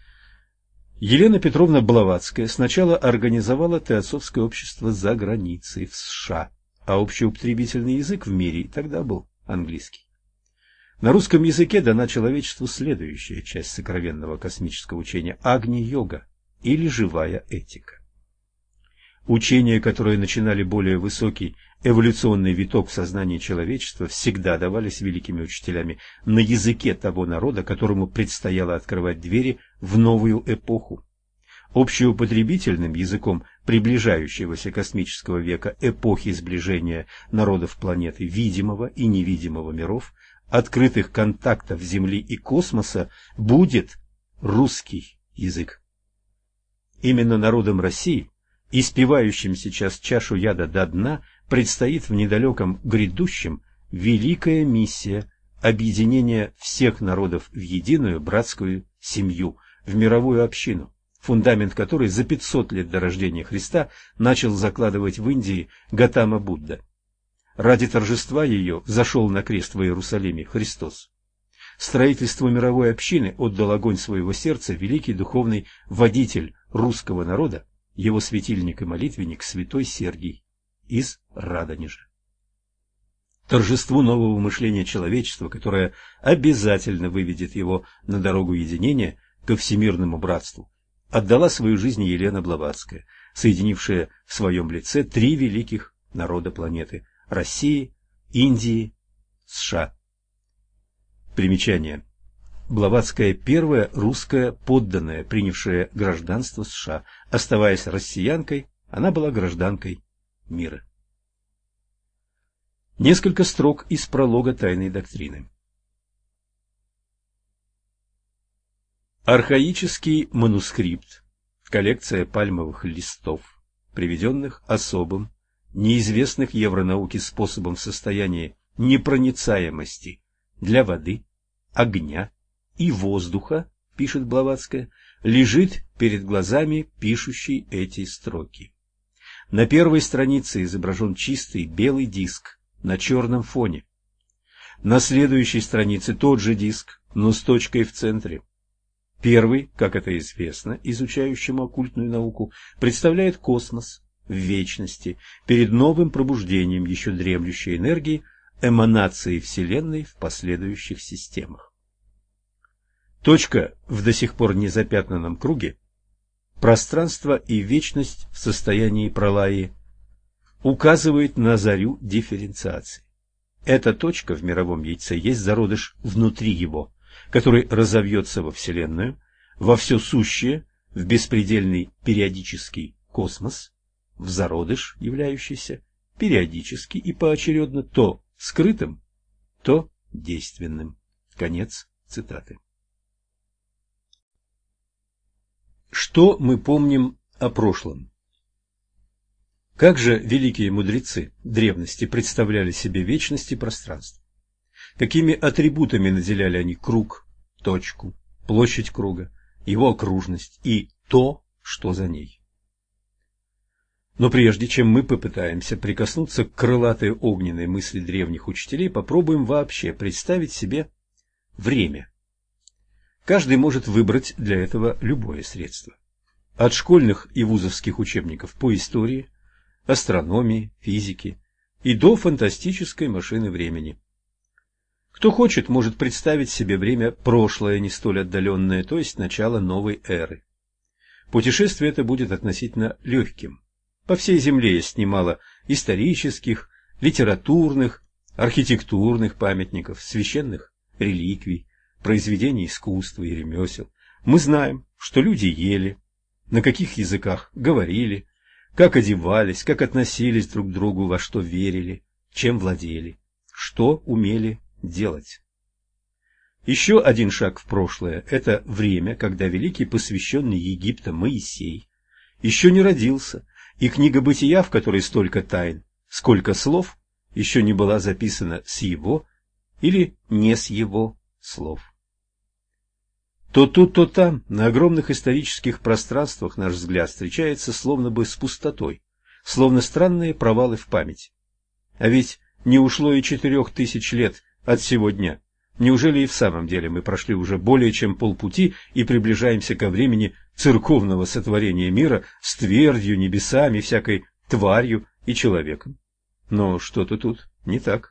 Елена Петровна Блаватская сначала организовала Теософское общество за границей, в США, а общеупотребительный язык в мире тогда был английский. На русском языке дана человечеству следующая часть сокровенного космического учения – Агни-йога, или живая этика. Учения, которые начинали более высокий эволюционный виток в сознании человечества, всегда давались великими учителями на языке того народа, которому предстояло открывать двери в новую эпоху. Общеупотребительным языком приближающегося космического века, эпохи сближения народов планеты, видимого и невидимого миров, открытых контактов Земли и космоса, будет русский язык. Именно народам России, испевающим сейчас чашу яда до дна, предстоит в недалеком грядущем великая миссия объединения всех народов в единую братскую семью, в мировую общину, фундамент которой за пятьсот лет до рождения Христа начал закладывать в Индии Гатама Будда. Ради торжества ее взошел на крест в Иерусалиме Христос. Строительству мировой общины отдал огонь своего сердца великий духовный водитель русского народа, его светильник и молитвенник святой Сергий из Радонежа. Торжеству нового мышления человечества, которое обязательно выведет его на дорогу единения ко всемирному братству, отдала свою жизнь Елена Блаватская, соединившая в своем лице три великих народа планеты – России, Индии, США. Примечание. Блаватская первая русская подданная, принявшая гражданство США. Оставаясь россиянкой, она была гражданкой мира. Несколько строк из пролога «Тайной доктрины». Архаический манускрипт, коллекция пальмовых листов, приведенных особым, неизвестных евронауке способом в состоянии непроницаемости для воды, огня и воздуха, пишет Блаватская, лежит перед глазами пишущей эти строки. На первой странице изображен чистый белый диск на черном фоне. На следующей странице тот же диск, но с точкой в центре. Первый, как это известно изучающему оккультную науку, представляет космос в вечности, перед новым пробуждением еще дремлющей энергии, эманации Вселенной в последующих системах. Точка в до сих пор незапятнанном круге, пространство и вечность в состоянии пролаи, указывает на зарю дифференциации. Эта точка в мировом яйце есть зародыш внутри его, который разовьется во Вселенную, во все сущее, в беспредельный периодический космос, в зародыш, являющийся периодически и поочередно то скрытым, то действенным. Конец цитаты. Что мы помним о прошлом? Как же великие мудрецы древности представляли себе вечность и пространство? Какими атрибутами наделяли они круг, точку, площадь круга, его окружность и то, что за ней? Но прежде чем мы попытаемся прикоснуться к крылатой огненной мысли древних учителей, попробуем вообще представить себе время. Каждый может выбрать для этого любое средство. От школьных и вузовских учебников по истории, астрономии, физике и до фантастической машины времени. Кто хочет, может представить себе время прошлое, не столь отдаленное, то есть начало новой эры. Путешествие это будет относительно легким. По всей Земле есть немало исторических, литературных, архитектурных памятников, священных реликвий, произведений искусства и ремесел. Мы знаем, что люди ели, на каких языках говорили, как одевались, как относились друг к другу, во что верили, чем владели, что умели делать. Еще один шаг в прошлое – это время, когда великий посвященный Египта Моисей еще не родился, и книга Бытия, в которой столько тайн, сколько слов, еще не была записана с его или не с его слов. То тут, то там, на огромных исторических пространствах наш взгляд встречается словно бы с пустотой, словно странные провалы в памяти. А ведь не ушло и четырех тысяч лет от сего дня. Неужели и в самом деле мы прошли уже более чем полпути и приближаемся ко времени церковного сотворения мира с твердью, небесами, всякой тварью и человеком? Но что-то тут не так.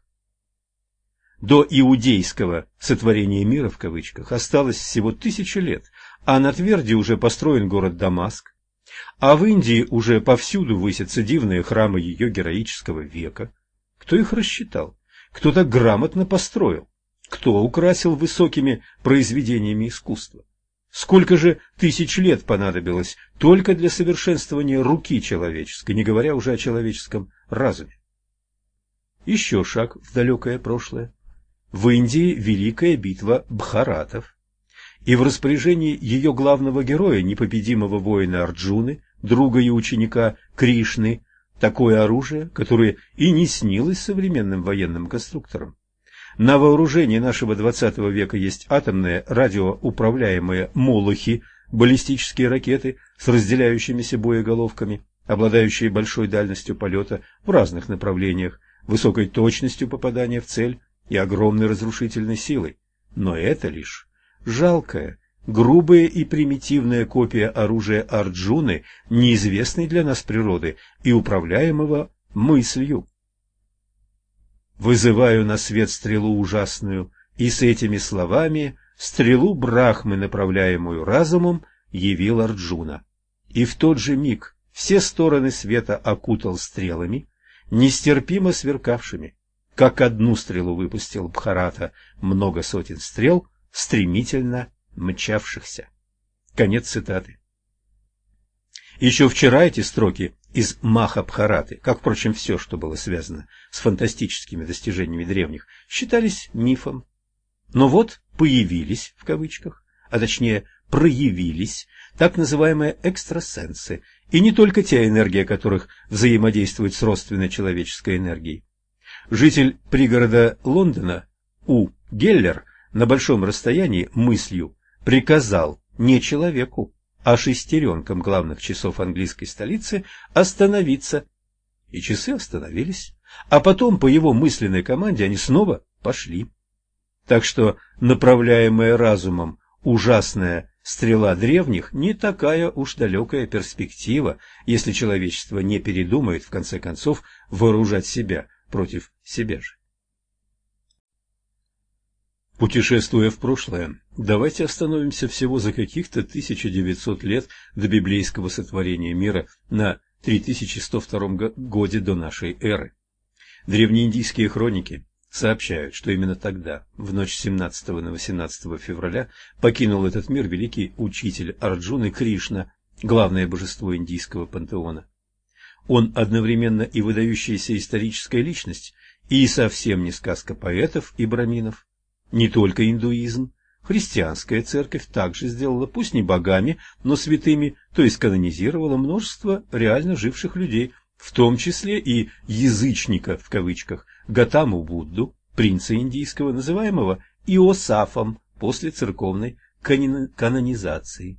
До иудейского сотворения мира, в кавычках, осталось всего тысяча лет, а на тверди уже построен город Дамаск, а в Индии уже повсюду высятся дивные храмы ее героического века. Кто их рассчитал? Кто так грамотно построил? Кто украсил высокими произведениями искусства? Сколько же тысяч лет понадобилось только для совершенствования руки человеческой, не говоря уже о человеческом разуме? Еще шаг в далекое прошлое. В Индии великая битва Бхаратов. И в распоряжении ее главного героя, непобедимого воина Арджуны, друга и ученика Кришны, такое оружие, которое и не снилось современным военным конструкторам. На вооружении нашего двадцатого века есть атомные радиоуправляемые молохи, баллистические ракеты с разделяющимися боеголовками, обладающие большой дальностью полета в разных направлениях, высокой точностью попадания в цель и огромной разрушительной силой. Но это лишь жалкая, грубая и примитивная копия оружия Арджуны, неизвестной для нас природы и управляемого мыслью. «Вызываю на свет стрелу ужасную», и с этими словами стрелу Брахмы, направляемую разумом, явил Арджуна. И в тот же миг все стороны света окутал стрелами, нестерпимо сверкавшими. Как одну стрелу выпустил Бхарата, много сотен стрел, стремительно мчавшихся. Конец цитаты. Еще вчера эти строки из Махабхараты, как, впрочем, все, что было связано с фантастическими достижениями древних, считались мифом. Но вот появились, в кавычках, а точнее проявились, так называемые экстрасенсы, и не только те, энергия которых взаимодействует с родственной человеческой энергией. Житель пригорода Лондона У. Геллер на большом расстоянии мыслью приказал не человеку, а шестеренкам главных часов английской столицы остановиться. И часы остановились, а потом по его мысленной команде они снова пошли. Так что направляемая разумом ужасная стрела древних не такая уж далекая перспектива, если человечество не передумает в конце концов вооружать себя против себя же. Путешествуя в прошлое, давайте остановимся всего за каких-то тысяча девятьсот лет до библейского сотворения мира на три тысячи сто втором годе до нашей эры. Древнеиндийские хроники сообщают, что именно тогда, в ночь с семнадцатого на восемнадцатое февраля, покинул этот мир великий учитель Арджуны Кришна, главное божество индийского пантеона. Он одновременно и выдающаяся историческая личность, и совсем не сказка поэтов и браминов. Не только индуизм, христианская церковь также сделала, пусть не богами, но святыми, то есть канонизировала множество реально живших людей, в том числе и язычника, в кавычках, Гатаму Будду, принца индийского, называемого Иосафом после церковной канонизации.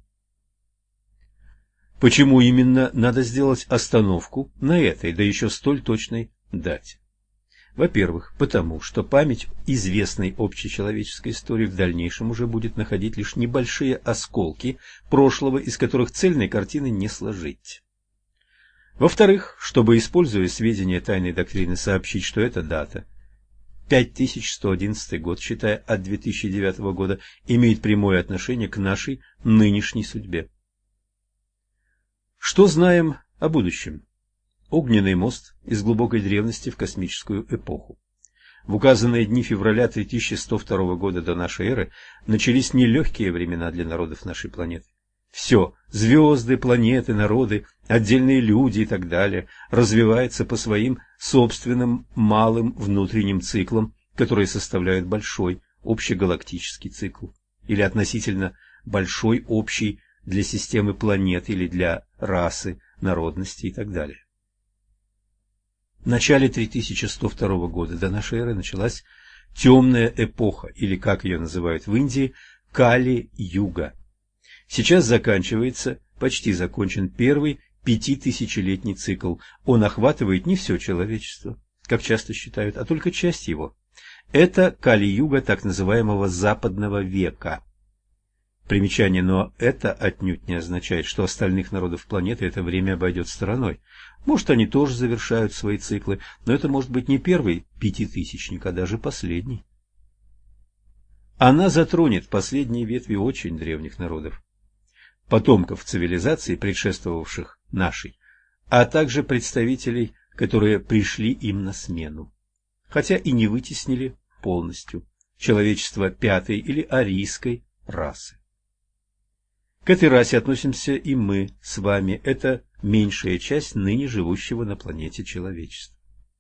Почему именно надо сделать остановку на этой, да еще столь точной дате? Во-первых, потому что память известной общечеловеческой истории в дальнейшем уже будет находить лишь небольшие осколки прошлого, из которых цельной картины не сложить. Во-вторых, чтобы, используя сведения тайной доктрины, сообщить, что эта дата пять тысяч сто одиннадцатый год, считая от две тысячи девятого года, имеет прямое отношение к нашей нынешней судьбе. Что знаем о будущем? Огненный мост из глубокой древности в космическую эпоху. В указанные дни февраля три тысячи сто второго года до нашей эры начались нелегкие времена для народов нашей планеты. Все – звезды, планеты, народы, отдельные люди и так далее – развивается по своим собственным малым внутренним циклам, которые составляют большой общегалактический цикл, или относительно большой общий для системы планет или для расы, народности и так далее. В начале три тысячи сто второго года до нашей эры началась темная эпоха, или, как ее называют в Индии, Кали-юга. Сейчас заканчивается, почти закончен первый пятитысячелетний цикл. Он охватывает не все человечество, как часто считают, а только часть его. Это Кали-юга так называемого западного века. Примечание, но это отнюдь не означает, что остальных народов планеты это время обойдет стороной. Может, они тоже завершают свои циклы, но это может быть не первый пятитысячник, а даже последний. Она затронет последние ветви очень древних народов, потомков цивилизаций, предшествовавших нашей, а также представителей, которые пришли им на смену, хотя и не вытеснили полностью человечество пятой или арийской расы. К этой расе относимся и мы с вами. Это меньшая часть ныне живущего на планете человечества.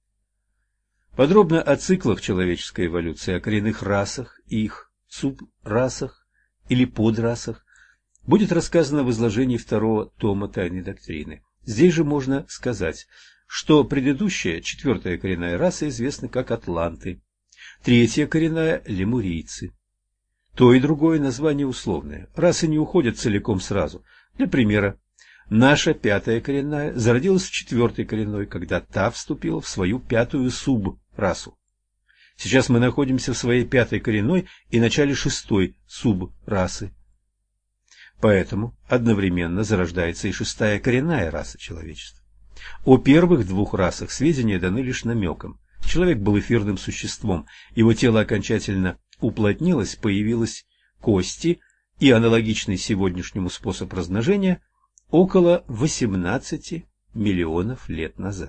Подробно о циклах человеческой эволюции, о коренных расах и их субрасах или подрасах будет рассказано в изложении второго тома Тайной доктрины. Здесь же можно сказать, что предыдущая, четвертая коренная раса известна как атланты, третья коренная – лемурийцы. То и другое название условное. Расы не уходят целиком сразу. Для примера, наша пятая коренная зародилась в четвертой коренной, когда та вступила в свою пятую субрасу. Сейчас мы находимся в своей пятой коренной и начале шестой субрасы. Поэтому одновременно зарождается и шестая коренная раса человечества. О первых двух расах сведения даны лишь намеком. Человек был эфирным существом, его тело окончательно уплотнилось, появились кости и аналогичный сегодняшнему способ размножения около восемнадцати миллионов лет назад.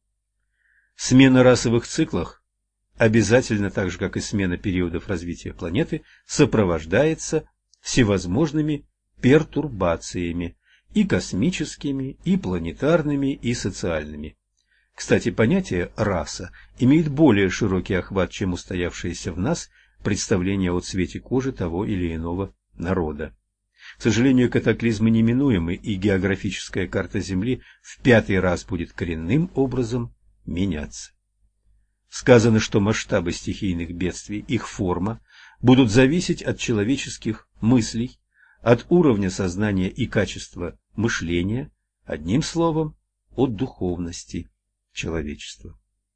Смена расовых циклов обязательно, так же как и смена периодов развития планеты, сопровождается всевозможными пертурбациями и космическими, и планетарными, и социальными. Кстати, понятие «раса» имеет более широкий охват, чем устоявшееся в нас представление о цвете кожи того или иного народа. К сожалению, катаклизмы неминуемы, и географическая карта Земли в пятый раз будет коренным образом меняться. Сказано, что масштабы стихийных бедствий, их форма, будут зависеть от человеческих мыслей, от уровня сознания и качества мышления, одним словом, от духовности человечества.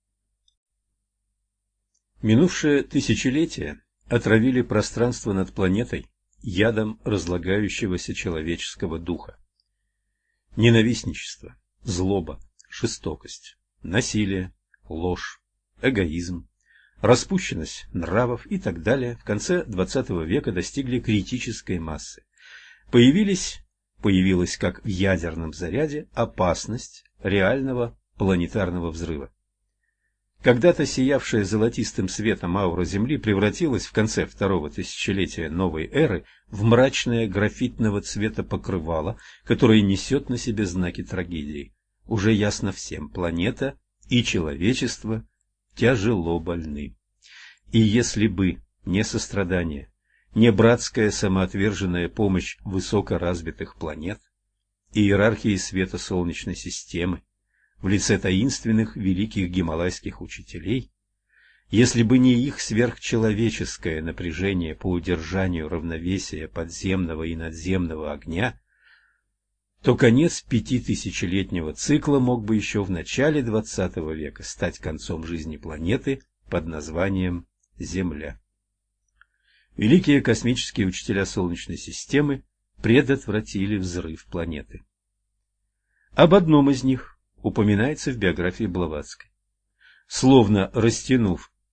Минувшие тысячелетия отравили пространство над планетой ядом разлагающегося человеческого духа. Ненавистничество, злоба, жестокость, насилие, ложь, эгоизм, распущенность нравов и так далее в конце двадцатого века достигли критической массы. Появились, появилась, как в ядерном заряде, опасность реального планетарного взрыва. Когда-то сиявшая золотистым светом аура Земли превратилась в конце второго тысячелетия новой эры в мрачное графитного цвета покрывало, которое несет на себе знаки трагедии. Уже ясно всем, планета и человечество тяжело больны. И если бы не сострадание, не братская самоотверженная помощь высокоразвитых планет, иерархии света Солнечной системы, в лице таинственных великих гималайских учителей, если бы не их сверхчеловеческое напряжение по удержанию равновесия подземного и надземного огня, то конец пятитысячелетнего цикла мог бы еще в начале двадцатого века стать концом жизни планеты под названием Земля. Великие космические учителя Солнечной системы предотвратили взрыв планеты. Об одном из них упоминается в биографии Блаватской. Словно растянув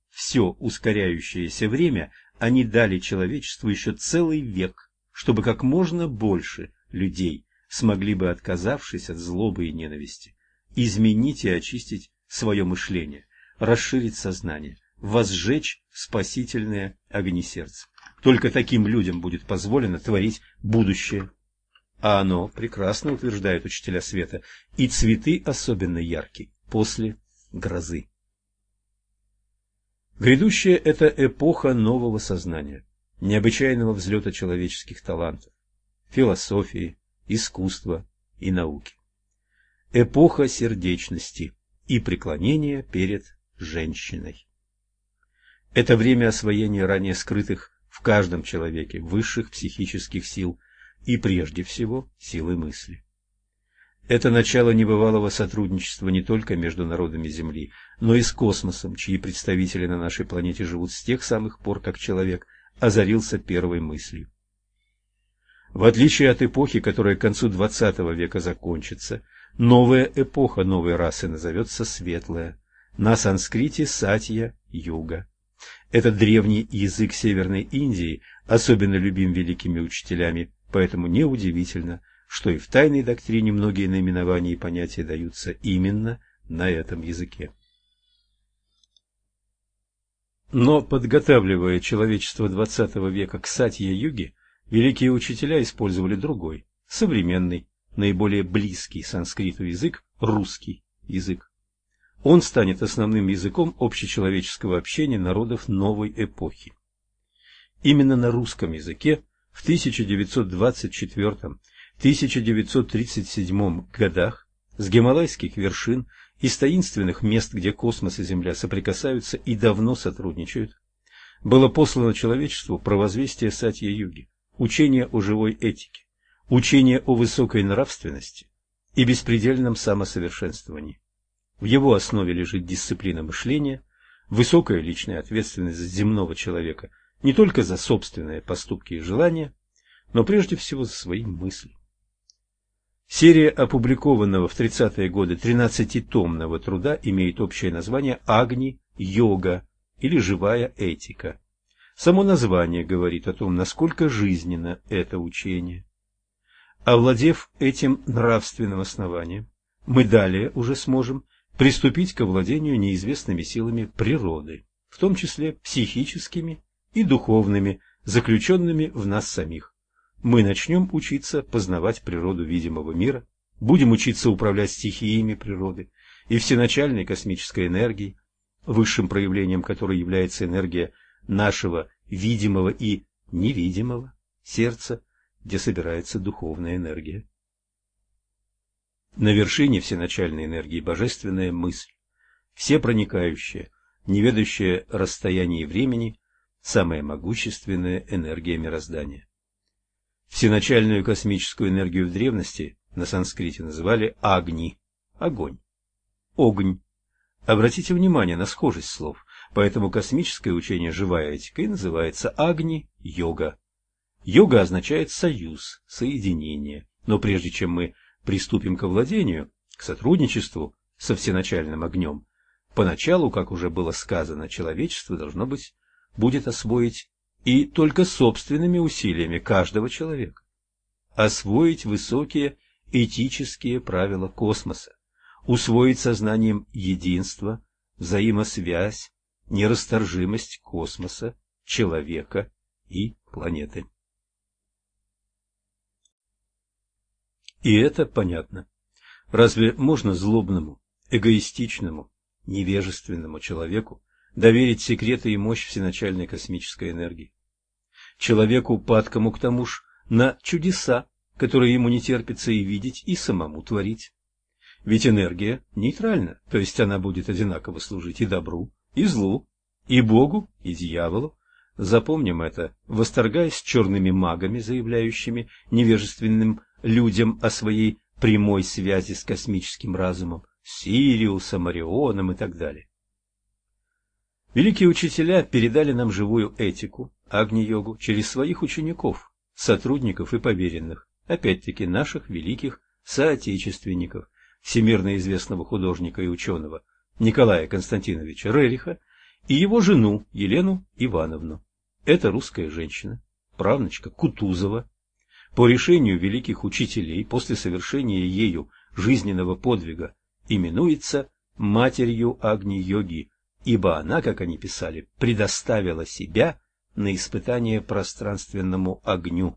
все ускоряющееся время они дали человечеству еще целый век, чтобы как можно больше людей смогли бы, отказавшись от злобы и ненависти, изменить и очистить свое мышление, расширить сознание, возжечь спасительные огни сердца. Только таким людям будет позволено творить будущее. А оно, прекрасно утверждают учителя света, и цветы особенно яркие после грозы. Грядущая – это эпоха нового сознания, необычайного взлета человеческих талантов, философии, искусства и науки. Эпоха сердечности и преклонения перед женщиной. Это время освоения ранее скрытых в каждом человеке высших психических сил и прежде всего силы мысли. Это начало небывалого сотрудничества не только между народами Земли, но и с космосом, чьи представители на нашей планете живут с тех самых пор, как человек озарился первой мыслью. В отличие от эпохи, которая к концу двадцатого века закончится, новая эпоха новой расы назовется светлая, на санскрите Сатья-юга. Этот древний язык Северной Индии особенно любим великими учителями, поэтому неудивительно, что и в тайной доктрине многие наименования и понятия даются именно на этом языке. Но, подготавливая человечество двадцатого века к Сатья-юге, великие учителя использовали другой, современный, наиболее близкий санскриту язык – русский язык. Он станет основным языком общечеловеческого общения народов новой эпохи. Именно на русском языке в тысяча девятьсот двадцать четвёртом — тысяча девятьсот тридцать седьмом годах с гималайских вершин, из таинственных мест, где космос и Земля соприкасаются и давно сотрудничают, было послано человечеству провозвестие Сатья-юги, учение о живой этике, учение о высокой нравственности и беспредельном самосовершенствовании. В его основе лежит дисциплина мышления, высокая личная ответственность земного человека не только за собственные поступки и желания, но прежде всего за свои мысли. Серия опубликованного в тридцатые годы тринадцатитомного труда имеет общее название «Агни-йога» или «Живая этика». Само название говорит о том, насколько жизненно это учение. Овладев этим нравственным основанием, мы далее уже сможем приступить к овладению неизвестными силами природы, в том числе психическими и духовными, заключенными в нас самих. Мы начнем учиться познавать природу видимого мира, будем учиться управлять стихиями природы и всеначальной космической энергией, высшим проявлением которой является энергия нашего видимого и невидимого сердца, где собирается духовная энергия. На вершине всеначальной энергии божественная мысль, всепроникающая, не ведающая расстояния и времени, самая могущественная энергия мироздания. Всеначальную космическую энергию в древности на санскрите называли Агни – огонь, огонь. Обратите внимание на схожесть слов, поэтому космическое учение «Живая этика» и называется Агни-йога. Йога означает союз, соединение, но прежде чем мы приступим к овладению, к сотрудничеству со всеначальным огнем, поначалу, как уже было сказано, человечество должно быть, будет освоить и только собственными усилиями каждого человека, освоить высокие этические правила космоса, усвоить сознанием единство, взаимосвязь, нерасторжимость космоса, человека и планеты. И это понятно. Разве можно злобному, эгоистичному, невежественному человеку доверить секреты и мощь всеначальной космической энергии? Человеку, падкому к тому ж на чудеса, которые ему не терпится и видеть, и самому творить. Ведь энергия нейтральна, то есть она будет одинаково служить и добру, и злу, и Богу, и дьяволу. Запомним это, восторгаясь черными магами, заявляющими невежественным людям о своей прямой связи с космическим разумом, Сириусом, Орионом и так далее. Великие учителя передали нам живую этику, Агни-йогу, через своих учеников, сотрудников и поверенных, опять-таки наших великих соотечественников, всемирно известного художника и ученого Николая Константиновича Рериха и его жену Елену Ивановну. Это русская женщина, правнучка Кутузова, по решению великих учителей после совершения ею жизненного подвига именуется матерью Агни-йоги, ибо она, как они писали, предоставила себя на испытание пространственному огню.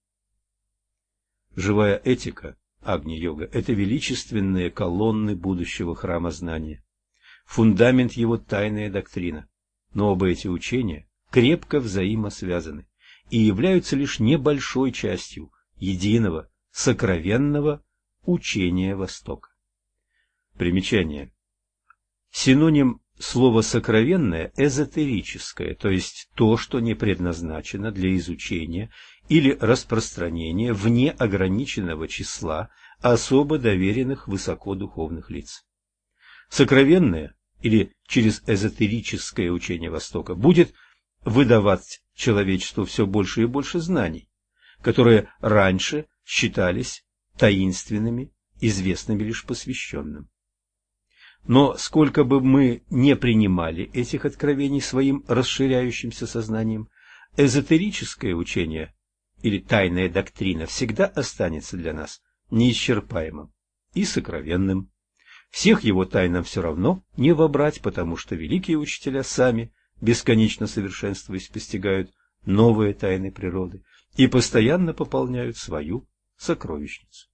Живая этика Агни-йога – это величественные колонны будущего храма знания, фундамент его тайная доктрина, но оба эти учения крепко взаимосвязаны и являются лишь небольшой частью единого сокровенного учения Востока. Примечание. Синоним слова «сокровенное» – эзотерическое, то есть то, что не предназначено для изучения или распространения вне ограниченного числа особо доверенных высокодуховных лиц. Сокровенное или через эзотерическое учение Востока будет выдавать человечеству все больше и больше знаний, которые раньше считались таинственными, известными лишь посвященным. Но сколько бы мы не принимали этих откровений своим расширяющимся сознанием, эзотерическое учение или тайная доктрина всегда останется для нас неисчерпаемым и сокровенным. Всех его тайн нам все равно не вобрать, потому что великие учителя сами, бесконечно совершенствуясь, постигают новые тайны природы и постоянно пополняют свою сокровищницу.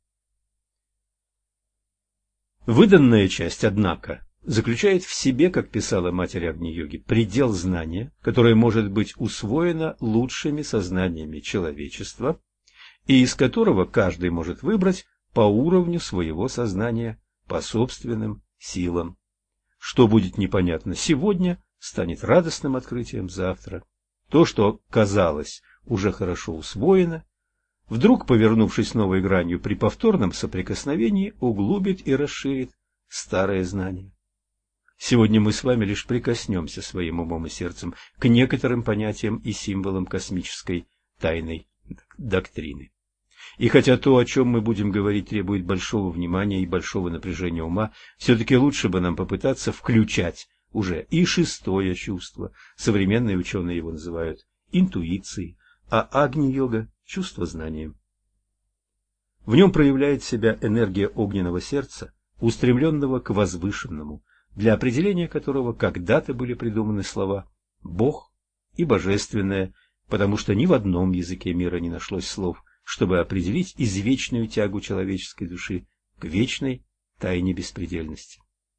Выданная часть, однако, заключает в себе, как писала Матерь Агни-йоги, предел знания, которое может быть усвоено лучшими сознаниями человечества и из которого каждый может выбрать по уровню своего сознания, по собственным силам. Что будет непонятно сегодня, станет радостным открытием завтра. То, что казалось уже хорошо усвоено, вдруг, повернувшись новой гранью при повторном соприкосновении, углубит и расширит старое знание. Сегодня мы с вами лишь прикоснемся своим умом и сердцем к некоторым понятиям и символам космической тайной доктрины. И хотя то, о чем мы будем говорить, требует большого внимания и большого напряжения ума, все-таки лучше бы нам попытаться включать уже и шестое чувство. Современные ученые его называют интуицией, а Агни-йога – чувство знанием. В нем проявляет себя энергия огненного сердца, устремленного к возвышенному, для определения которого когда-то были придуманы слова «Бог» и «Божественное», потому что ни в одном языке мира не нашлось слов, чтобы определить извечную тягу человеческой души к вечной тайне беспредельности.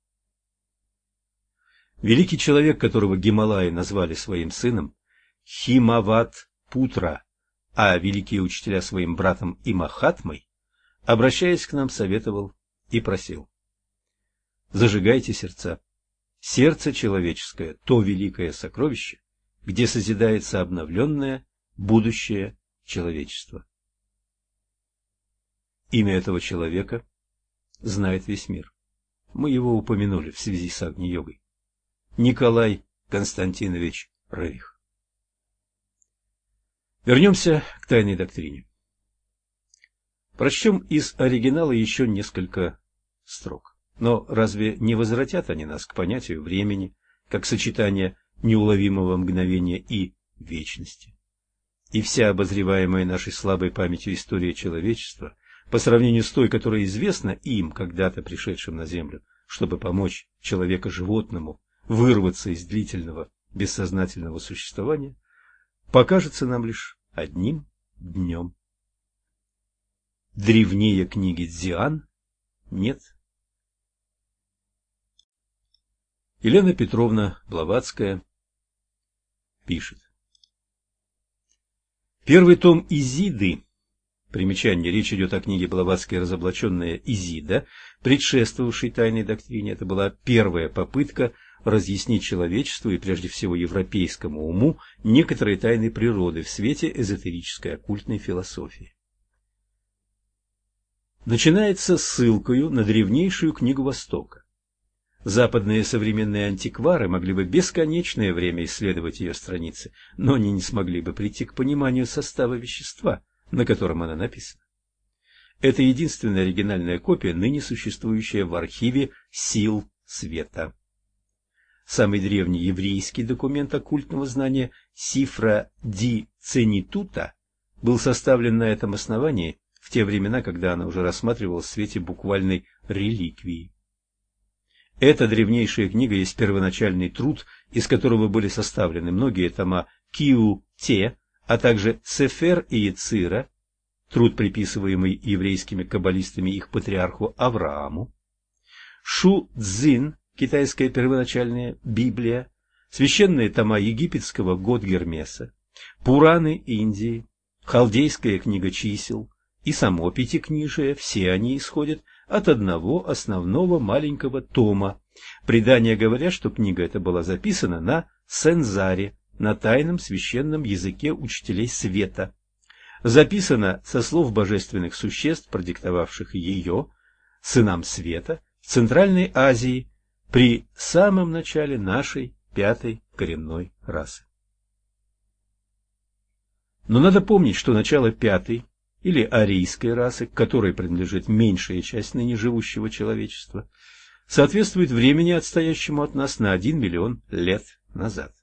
Великий человек, которого Гималаи назвали своим сыном, Химават-путра, а великие учителя своим братом и Махатмой, обращаясь к нам, советовал и просил: зажигайте сердца. Сердце человеческое – то великое сокровище, где созидается обновленное будущее человечества. Имя этого человека знает весь мир. Мы его упомянули в связи с Агни-йогой. Николай Константинович Рерих. Вернемся к тайной доктрине. Прочтем из оригинала еще несколько строк. Но разве не возвратят они нас к понятию времени, как сочетание неуловимого мгновения и вечности? И вся обозреваемая нашей слабой памятью история человечества, по сравнению с той, которая известна им, когда-то пришедшим на Землю, чтобы помочь человеко-животному вырваться из длительного бессознательного существования, покажется нам лишь одним днем. Древнее книги Дзиан нет. Елена Петровна Блаватская пишет. Первый том Изиды, примечание, речь идет о книге Блаватской «Разоблаченная Изида», предшествовавшей тайной доктрине. Это была первая попытка разъяснить человечеству и прежде всего европейскому уму некоторые тайны природы в свете эзотерической оккультной философии. Начинается ссылкою на древнейшую книгу Востока. Западные современные антиквары могли бы бесконечное время исследовать ее страницы, но они не смогли бы прийти к пониманию состава вещества, на котором она написана. Это единственная оригинальная копия, ныне существующая в архиве сил света. самый древний еврейский документ оккультного знания Сифра Ди Ценитута, был составлен на этом основании в те времена, когда она уже рассматривалась в свете буквальной реликвии. Эта древнейшая книга есть первоначальный труд, из которого были составлены многие тома Киу-Те, а также Сефер и Ецира, труд, приписываемый еврейскими каббалистами их патриарху Аврааму, Шу-Цзин, китайская первоначальная Библия, священные тома египетского Гот-Гермеса, Пураны Индии, халдейская книга чисел и само Пятикнижие, все они исходят от одного основного маленького тома. Предания говорят, что книга эта была записана на Сензаре, на тайном священном языке учителей света. Записана со слов божественных существ, продиктовавших ее, сынам света, в Центральной Азии, при самом начале нашей пятой коренной расы. Но надо помнить, что начало пятой или арийской расы, к которой принадлежит меньшая часть ныне живущего человечества, соответствует времени, отстоящему от нас на один миллион лет назад.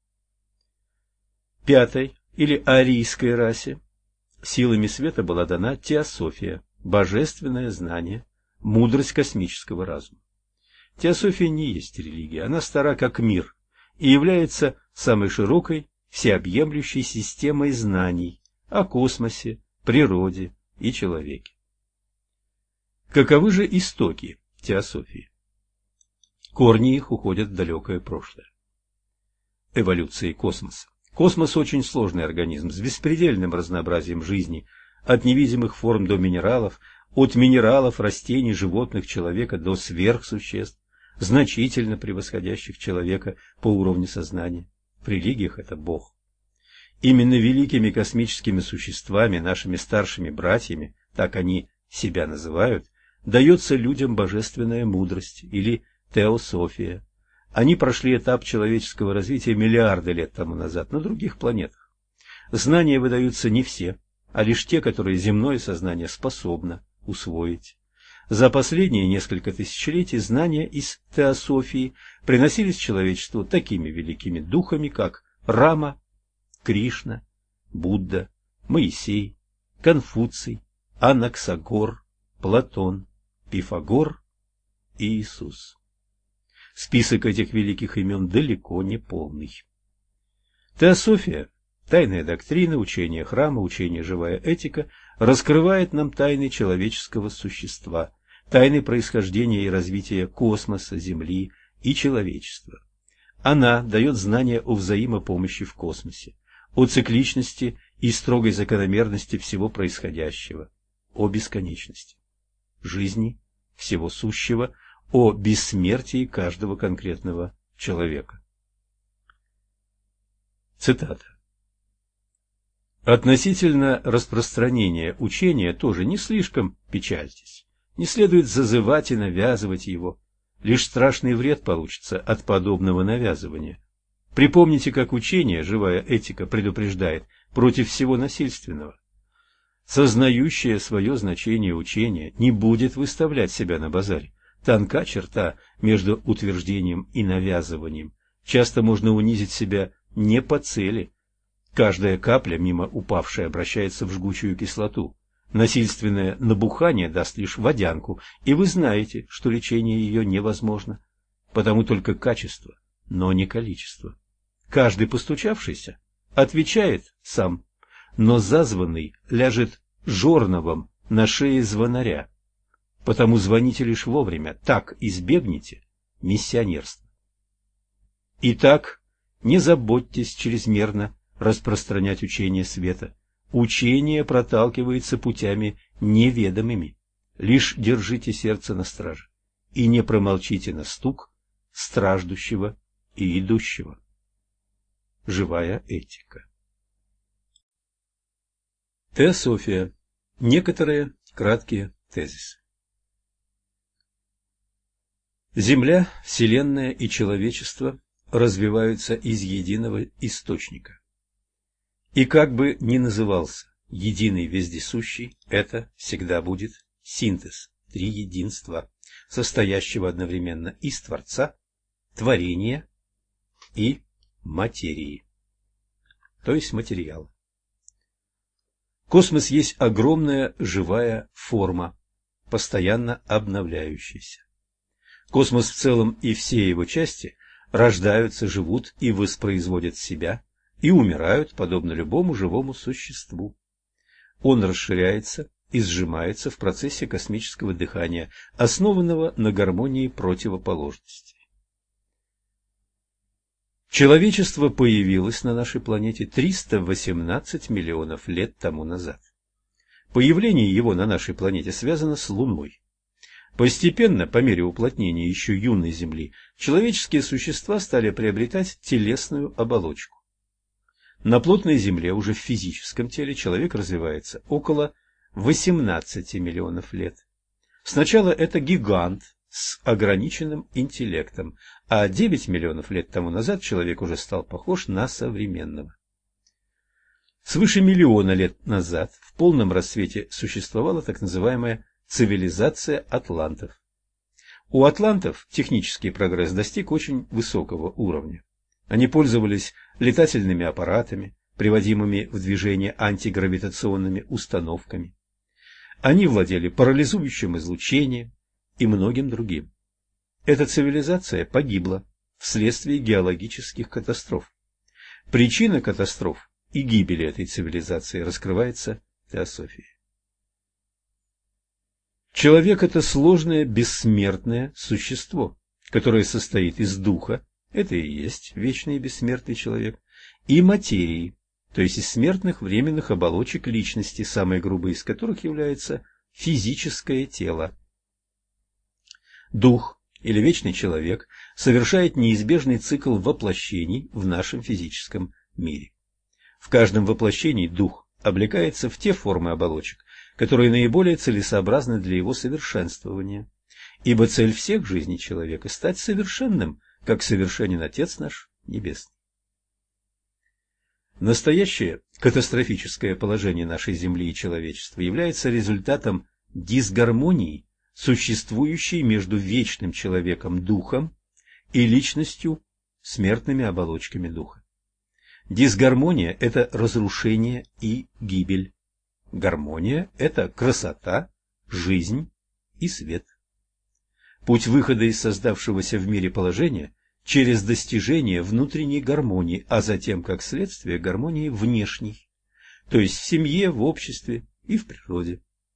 Пятой или арийской расе силами света была дана теософия, божественное знание, мудрость космического разума. Теософия не есть религия, она стара как мир и является самой широкой, всеобъемлющей системой знаний о космосе, природе и человеке. Каковы же истоки теософии? Корни их уходят в далекое прошлое. Эволюции космоса. Космос очень сложный организм с беспредельным разнообразием жизни, от невидимых форм до минералов, от минералов, растений, животных, человека до сверхсуществ, значительно превосходящих человека по уровню сознания. В религиях это Бог. Именно великими космическими существами, нашими старшими братьями, так они себя называют, дается людям божественная мудрость или теософия. Они прошли этап человеческого развития миллиарды лет тому назад на других планетах. Знания выдаются не все, а лишь те, которые земное сознание способно усвоить. За последние несколько тысячелетий знания из теософии приносились человечеству такими великими духами, как Рама, Кришна, Будда, Моисей, Конфуций, Анаксагор, Платон, Пифагор и Иисус. Список этих великих имен далеко не полный. Теософия, тайная доктрина, учение храма, учение живая этика раскрывает нам тайны человеческого существа, тайны происхождения и развития космоса, Земли и человечества. Она дает знания о взаимопомощи в космосе, о цикличности и строгой закономерности всего происходящего, о бесконечности жизни всего сущего, о бессмертии каждого конкретного человека. Цитата. Относительно распространения учения тоже не слишком печальтесь. Не следует зазывать и навязывать его. Лишь страшный вред получится от подобного навязывания. Припомните, как учение, живая этика, предупреждает против всего насильственного. Сознающее свое значение учение не будет выставлять себя на базаре. Тонка черта между утверждением и навязыванием. Часто можно унизить себя не по цели. Каждая капля, мимо упавшей, обращается в жгучую кислоту. Насильственное набухание даст лишь водянку, и вы знаете, что лечение ее невозможно, потому только качество, но не количество. Каждый постучавшийся отвечает сам, но зазванный ляжет жорновом на шее звонаря, потому звоните лишь вовремя, так избегните миссионерства. Итак, не заботьтесь чрезмерно распространять учение света. Учение проталкивается путями неведомыми. Лишь держите сердце на страже и не промолчите на стук страждущего и идущего. Живая этика. Теософия. Некоторые краткие тезисы. Земля, Вселенная и человечество развиваются из единого источника. И как бы ни назывался единый вездесущий, это всегда будет синтез триединства, состоящего одновременно из Творца, творения и материи, то есть материала. Космос есть огромная живая форма, постоянно обновляющаяся. Космос в целом и все его части рождаются, живут и воспроизводят себя, и умирают, подобно любому живому существу. Он расширяется и сжимается в процессе космического дыхания, основанного на гармонии противоположностей. Человечество появилось на нашей планете триста восемнадцать миллионов лет тому назад. Появление его на нашей планете связано с Луной. Постепенно, по мере уплотнения еще юной Земли, человеческие существа стали приобретать телесную оболочку. На плотной Земле, уже в физическом теле, человек развивается около восемнадцати миллионов лет. Сначала это гигант с ограниченным интеллектом, а девять миллионов лет тому назад человек уже стал похож на современного. Свыше миллиона лет назад в полном расцвете существовала так называемая цивилизация атлантов. У атлантов технический прогресс достиг очень высокого уровня. Они пользовались летательными аппаратами, приводимыми в движение антигравитационными установками. Они владели парализующим излучением и многим другим. Эта цивилизация погибла вследствие геологических катастроф. Причина катастроф и гибели этой цивилизации раскрывается в теософии. Человек – это сложное бессмертное существо, которое состоит из духа, это и есть вечный и бессмертный человек, и материи, то есть из смертных временных оболочек личности, самой грубой из которых является физическое тело. Дух или вечный человек совершает неизбежный цикл воплощений в нашем физическом мире. В каждом воплощении дух облекается в те формы оболочек, которые наиболее целесообразны для его совершенствования. Ибо цель всех жизней человека – стать совершенным, как совершенен Отец наш Небесный. Настоящее катастрофическое положение нашей Земли и человечества является результатом дисгармонии, существующей между вечным человеком духом и личностью смертными оболочками духа. Дисгармония – это разрушение и гибель. Гармония – это красота, жизнь и свет. Путь выхода из создавшегося в мире положения через достижение внутренней гармонии, а затем, как следствие, гармонии внешней, то есть в семье, в обществе и в природе.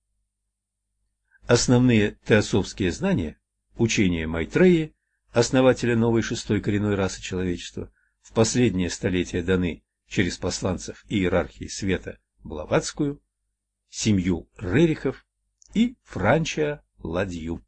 Основные теософские знания, учения Майтреи, основателя новой шестой коренной расы человечества, в последнее столетие даны через посланцев иерархии света Блаватскую, семью Рерихов и Франча Ладью.